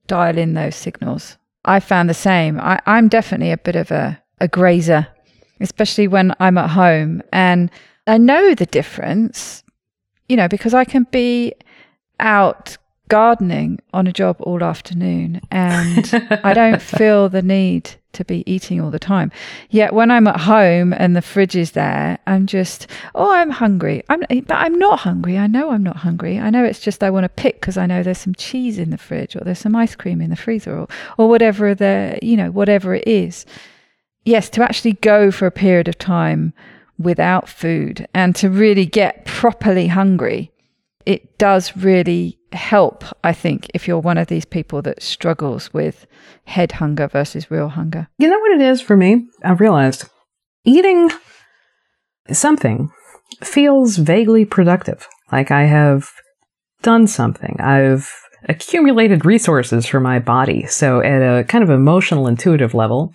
Speaker 1: dial in those signals. I found the same. I'm definitely a bit of a grazer, especially when I'm at home. And I know the difference, because I can be out gardening on a job all afternoon and I don't feel the need to be eating all the time. Yet when I'm at home and the fridge is there, I'm just, I'm hungry. But I'm not hungry. I know I'm not hungry. I know it's just I want to pick because I know there's some cheese in the fridge or there's some ice cream in the freezer or whatever whatever it is. Yes, to actually go for a period of time without food and to really get properly hungry, it does really help, I think, if you're one of these people that struggles with head hunger versus real hunger.
Speaker 2: You know what it is for me? I've realized eating something feels vaguely productive. Like I have done something. I've accumulated resources for my body. So at a kind of emotional, intuitive level,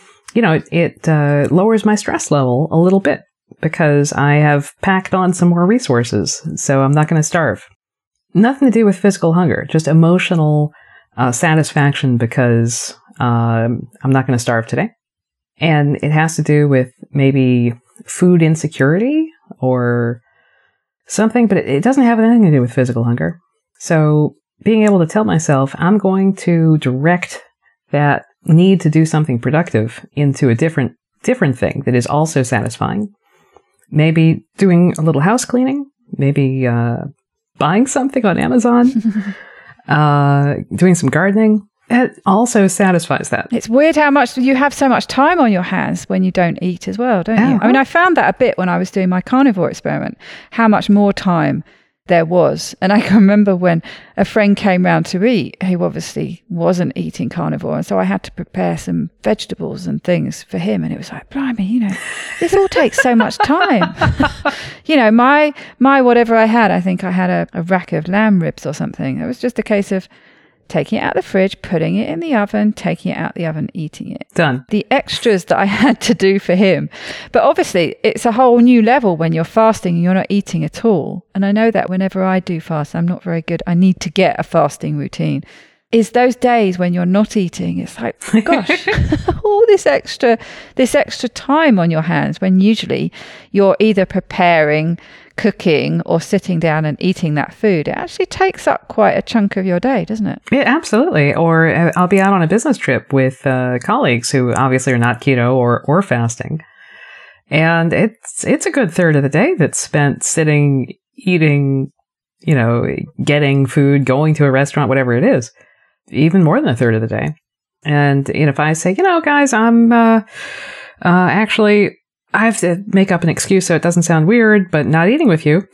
Speaker 2: it lowers my stress level a little bit because I have packed on some more resources. So I'm not going to starve. Nothing to do with physical hunger, just emotional satisfaction because I'm not going to starve today. And it has to do with maybe food insecurity or something, but it doesn't have anything to do with physical hunger. So being able to tell myself I'm going to direct that need to do something productive into a different thing that is also satisfying. Maybe doing a little house cleaning, maybe buying something on Amazon, doing some gardening. It also satisfies that.
Speaker 1: It's weird how much you have so much time on your hands when you don't eat as well, don't you? I mean, I found that a bit when I was doing my carnivore experiment, how much more time there was. And I can remember when a friend came round to eat, who obviously wasn't eating carnivore. And so I had to prepare some vegetables and things for him. And it was like, blimey, this all takes so much time. My whatever I had, I think I had a rack of lamb ribs or something. It was just a case of taking it out of the fridge, putting it in the oven, taking it out the oven, eating it.
Speaker 2: Done.
Speaker 1: The extras that I had to do for him. But obviously, it's a whole new level when you're fasting and you're not eating at all. And I know that whenever I do fast, I'm not very good. I need to get a fasting routine. Is those days when you're not eating, it's like, gosh, all this extra time on your hands when usually you're either preparing, cooking or sitting down and eating that food. It actually takes up quite a chunk of your day, doesn't it?
Speaker 2: Yeah, absolutely. Or I'll be out on a business trip with colleagues who obviously are not keto or fasting. And it's a good third of the day that's spent sitting, eating, getting food, going to a restaurant, whatever it is. Even more than a third of the day. And if I say, guys, I'm actually, I have to make up an excuse so it doesn't sound weird, but not eating with you.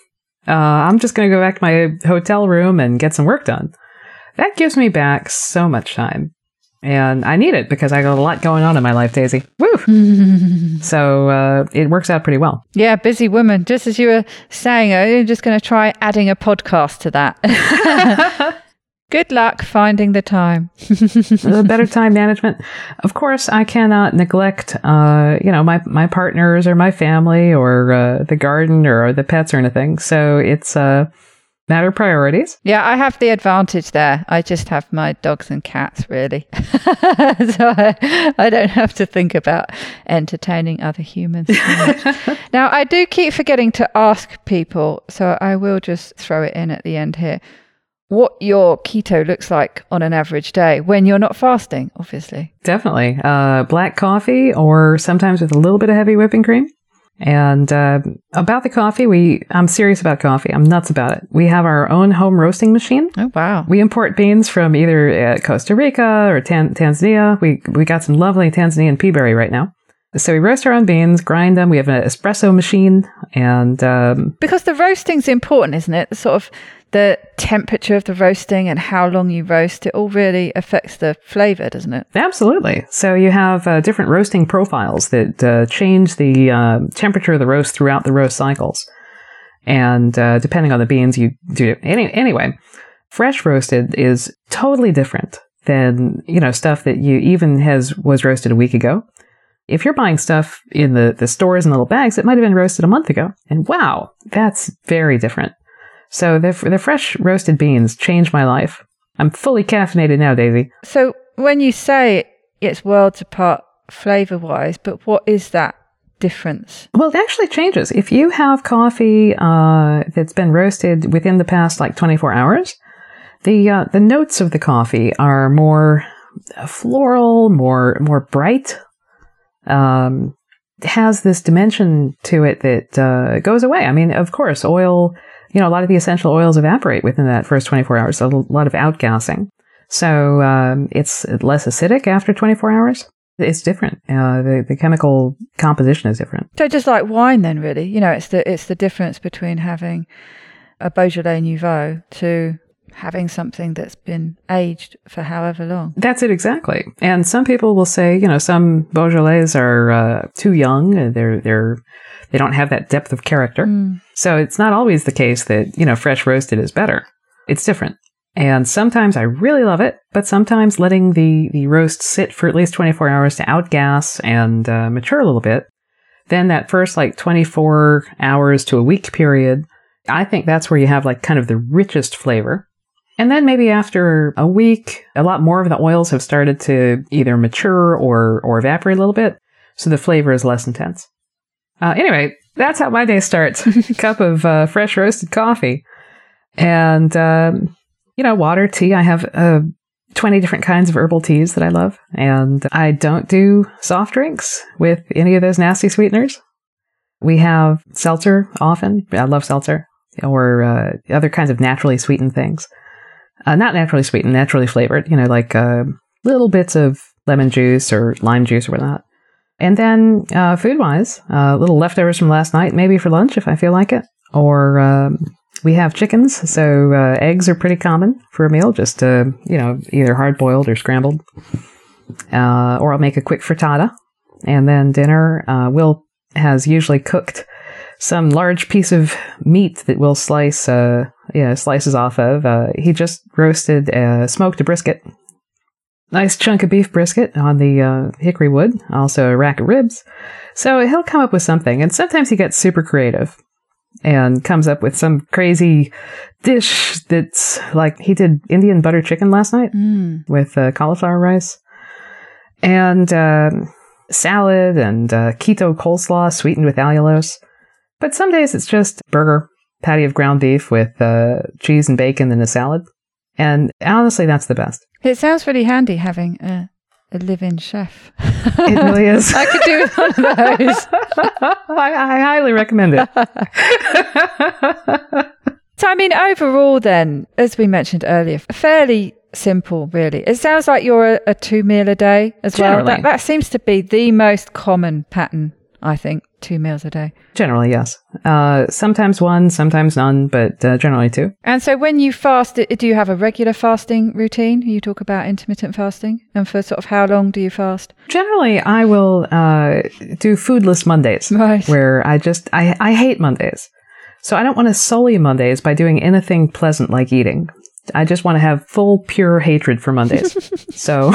Speaker 2: I'm just going to go back to my hotel room and get some work done. That gives me back so much time. And I need it because I got a lot going on in my life, Daisy. Woo! So it works out pretty well.
Speaker 1: Yeah, busy woman. Just as you were saying, I'm just going to try adding a podcast to that. Good luck finding the time.
Speaker 2: Better time management. Of course, I cannot neglect, my partners or my family or the garden or the pets or anything. So it's a matter of priorities.
Speaker 1: Yeah, I have the advantage there. I just have my dogs and cats, really. So I don't have to think about entertaining other humans so much. Now, I do keep forgetting to ask people, so I will just throw it in at the end here. What your keto looks like on an average day when you're not fasting, obviously.
Speaker 2: Definitely. Black coffee or sometimes with a little bit of heavy whipping cream. And about the coffee, I'm serious about coffee. I'm nuts about it. We have our own home roasting machine.
Speaker 1: Oh, wow.
Speaker 2: We import beans from either Costa Rica or Tanzania. We got some lovely Tanzanian peaberry right now. So we roast our own beans, grind them. We have an espresso machine. And
Speaker 1: because the roasting's important, isn't it? Sort of the temperature of the roasting and how long you roast, it all really affects the flavor, doesn't it?
Speaker 2: Absolutely. So you have different roasting profiles that change the temperature of the roast throughout the roast cycles. And depending on the beans, you do. Anyway, fresh roasted is totally different than, stuff that was roasted a week ago. If you're buying stuff in the stores in little bags, it might have been roasted a month ago. And wow, that's very different. So the fresh roasted beans changed my life. I'm fully caffeinated now, Daisy.
Speaker 1: So when you say it's worlds apart flavor-wise, but what is that difference?
Speaker 2: Well, it actually changes. If you have coffee that's been roasted within the past 24 hours, the notes of the coffee are more floral, more bright. Has this dimension to it that goes away. I mean, of course, oil, a lot of the essential oils evaporate within that first 24 hours, a lot of outgassing. So it's less acidic after 24 hours. It's different. The chemical composition is different.
Speaker 1: So just like wine then, really, it's the difference between having a Beaujolais Nouveau to having something that's been aged for however long.
Speaker 2: That's it exactly. And some people will say, some Beaujolais are too young. They don't have that depth of character. So it's not always the case that, fresh roasted is better. It's different. And sometimes I really love it, but sometimes letting the roast sit for at least 24 hours to outgas and mature a little bit, then that first 24 hours to a week period, I think that's where you have kind of the richest flavor. And then maybe after a week, a lot more of the oils have started to either mature or evaporate a little bit, so the flavor is less intense. Anyway, that's how my day starts. A cup of fresh roasted coffee. And, water, tea. I have 20 different kinds of herbal teas that I love. And I don't do soft drinks with any of those nasty sweeteners. We have seltzer often. I love seltzer. Or other kinds of naturally sweetened things. Not naturally sweetened, naturally flavored, little bits of lemon juice or lime juice or whatnot. And then food-wise, little leftovers from last night, maybe for lunch if I feel like it. Or we have chickens, so eggs are pretty common for a meal, just, either hard-boiled or scrambled. Or I'll make a quick frittata. And then dinner, Will has usually cooked some large piece of meat that we'll slices off of. He just roasted, smoked a brisket. Nice chunk of beef brisket on the hickory wood. Also a rack of ribs. So he'll come up with something. And sometimes he gets super creative and comes up with some crazy dish that's he did Indian butter chicken last night with cauliflower rice. And salad and keto coleslaw sweetened with allulose. But some days it's just burger, patty of ground beef with cheese and bacon and a salad. And honestly, that's the best.
Speaker 1: It sounds really handy having a live-in chef.
Speaker 2: It really is.
Speaker 1: I could do one of those.
Speaker 2: I highly recommend it.
Speaker 1: So, overall then, as we mentioned earlier, fairly simple, really. It sounds like you're a 2 meal a day as well. That seems to be the most common pattern, I think. 2 meals a day. Generally,
Speaker 2: yes. Sometimes one, sometimes none, but generally 2.
Speaker 1: And so when you fast, do you have a regular fasting routine? You talk about intermittent fasting. And for sort of how long do you fast?
Speaker 2: Generally, I will do foodless Mondays.
Speaker 1: Right.
Speaker 2: Where I hate Mondays. So I don't want to sully Mondays by doing anything pleasant like eating. I just want to have full, pure hatred for Mondays. So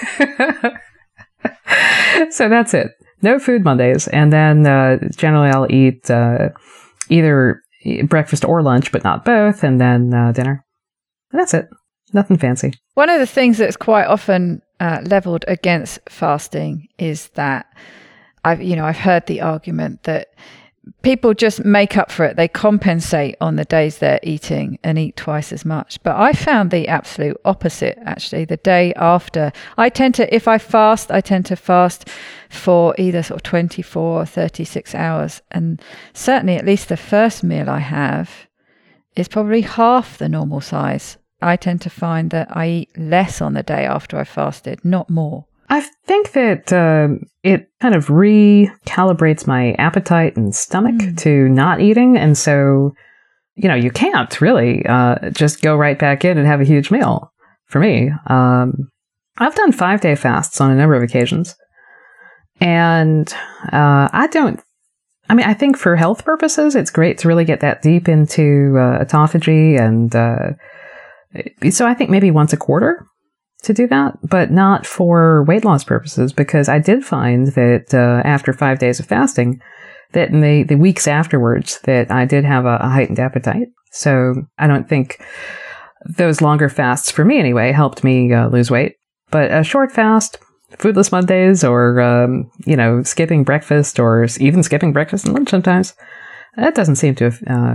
Speaker 2: that's it. No food Mondays. And then generally I'll eat either breakfast or lunch, but not both, and then dinner. And that's it. Nothing fancy.
Speaker 1: One of the things that's quite often leveled against fasting is that I've heard the argument that people just make up for it. They compensate on the days they're eating and eat twice as much. But I found the absolute opposite, actually. The day after, if I fast, I tend to fast for either sort of 24 or 36 hours. And certainly at least the first meal I have is probably half the normal size. I tend to find that I eat less on the day after I fasted, not more.
Speaker 2: I think that it kind of recalibrates my appetite and stomach to not eating. And so, you can't really just go right back in and have a huge meal for me. I've done 5-day fasts on a number of occasions. And I think for health purposes, it's great to really get that deep into autophagy. And so I think maybe once a quarter to do that, but not for weight loss purposes, because I did find that after 5 days of fasting, that in the weeks afterwards, that I did have a heightened appetite. So I don't think those longer fasts, for me anyway, helped me lose weight. But a short fast, foodless Mondays, or, skipping breakfast, or even skipping breakfast and lunch sometimes, that doesn't seem to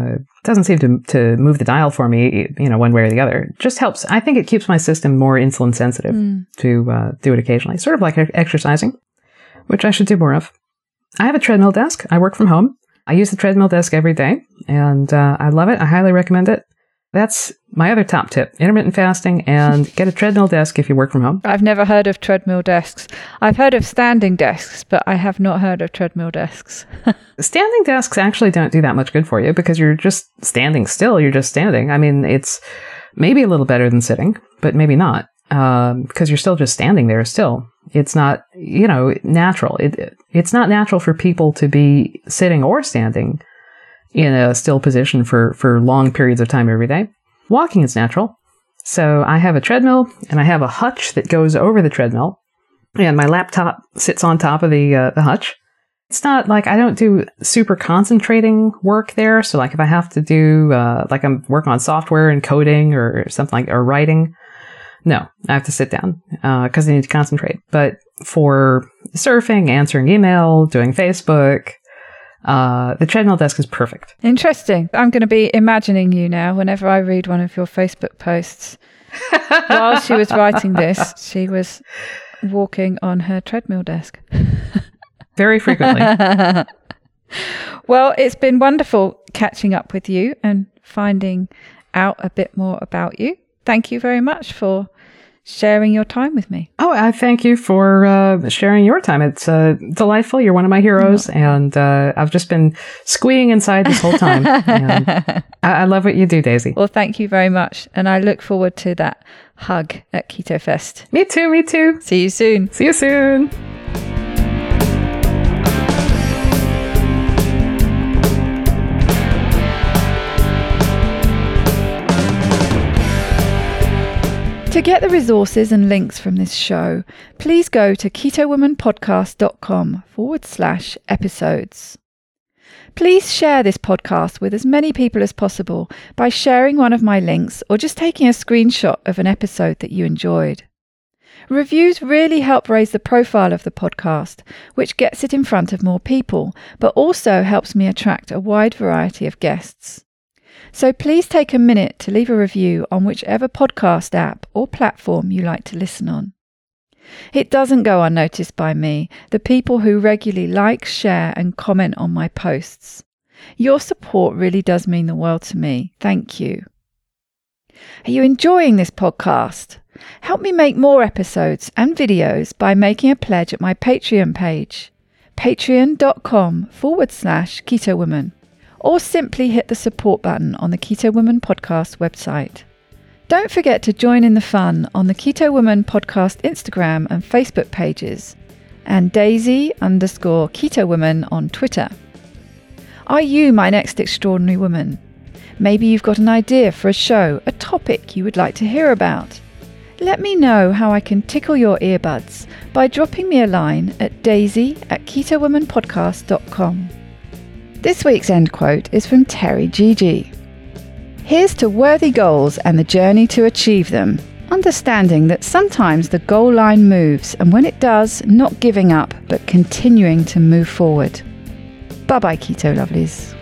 Speaker 2: move the dial for me, one way or the other. It just helps. I think it keeps my system more insulin sensitive to do it occasionally. Sort of like exercising, which I should do more of. I have a treadmill desk. I work from home. I use the treadmill desk every day, and I love it. I highly recommend it. That's my other top tip: intermittent fasting, and get a treadmill desk if you work from home.
Speaker 1: I've never heard of treadmill desks. I've heard of standing desks, but I have not heard of treadmill desks.
Speaker 2: Standing desks actually don't do that much good for you because you're just standing still. You're just standing. I mean, it's maybe a little better than sitting, but maybe not, because you're still just standing there still. It's not, natural. It's not natural for people to be sitting or standing in a still position for long periods of time every day. Walking is natural. So I have a treadmill and I have a hutch that goes over the treadmill, and my laptop sits on top of the hutch. It's not like I don't do super concentrating work there. So like if I have to do, I'm working on software and coding or something or writing, no, I have to sit down, because I need to concentrate. But for surfing, answering email, doing Facebook, the treadmill desk is perfect.
Speaker 1: Interesting. I'm going to be imagining you now whenever I read one of your Facebook posts. While she was writing this, she was walking on her treadmill desk.
Speaker 2: Very frequently.
Speaker 1: Well, it's been wonderful catching up with you and finding out a bit more about you. Thank you very much for sharing your time with me.
Speaker 2: Oh, I thank you for sharing your time. It's delightful. You're one of my heroes, and I've just been squeeing inside this whole time. And I love what you do, Daisy.
Speaker 1: Well, thank you very much, and I look forward to that hug at Keto Fest.
Speaker 2: Me too, me too.
Speaker 1: See you soon.
Speaker 2: See you soon.
Speaker 1: To get the resources and links from this show, please go to ketowomanpodcast.com/episodes. Please share this podcast with as many people as possible by sharing one of my links or just taking a screenshot of an episode that you enjoyed. Reviews really help raise the profile of the podcast, which gets it in front of more people, but also helps me attract a wide variety of guests. So please take a minute to leave a review on whichever podcast app or platform you like to listen on. It doesn't go unnoticed by me, the people who regularly like, share and comment on my posts. Your support really does mean the world to me. Thank you. Are you enjoying this podcast? Help me make more episodes and videos by making a pledge at my Patreon page, patreon.com/KetoWoman. Or simply hit the support button on the Keto Woman Podcast website. Don't forget to join in the fun on the Keto Woman Podcast Instagram and Facebook pages, and Daisy_Keto Woman on Twitter. Are you my next extraordinary woman? Maybe you've got an idea for a show, a topic you would like to hear about. Let me know how I can tickle your earbuds by dropping me a line at daisy@ketowomanpodcast.com. This week's end quote is from Terry Gigi. Here's to worthy goals and the journey to achieve them, understanding that sometimes the goal line moves, and when it does, not giving up, but continuing to move forward. Bye-bye, Keto Lovelies.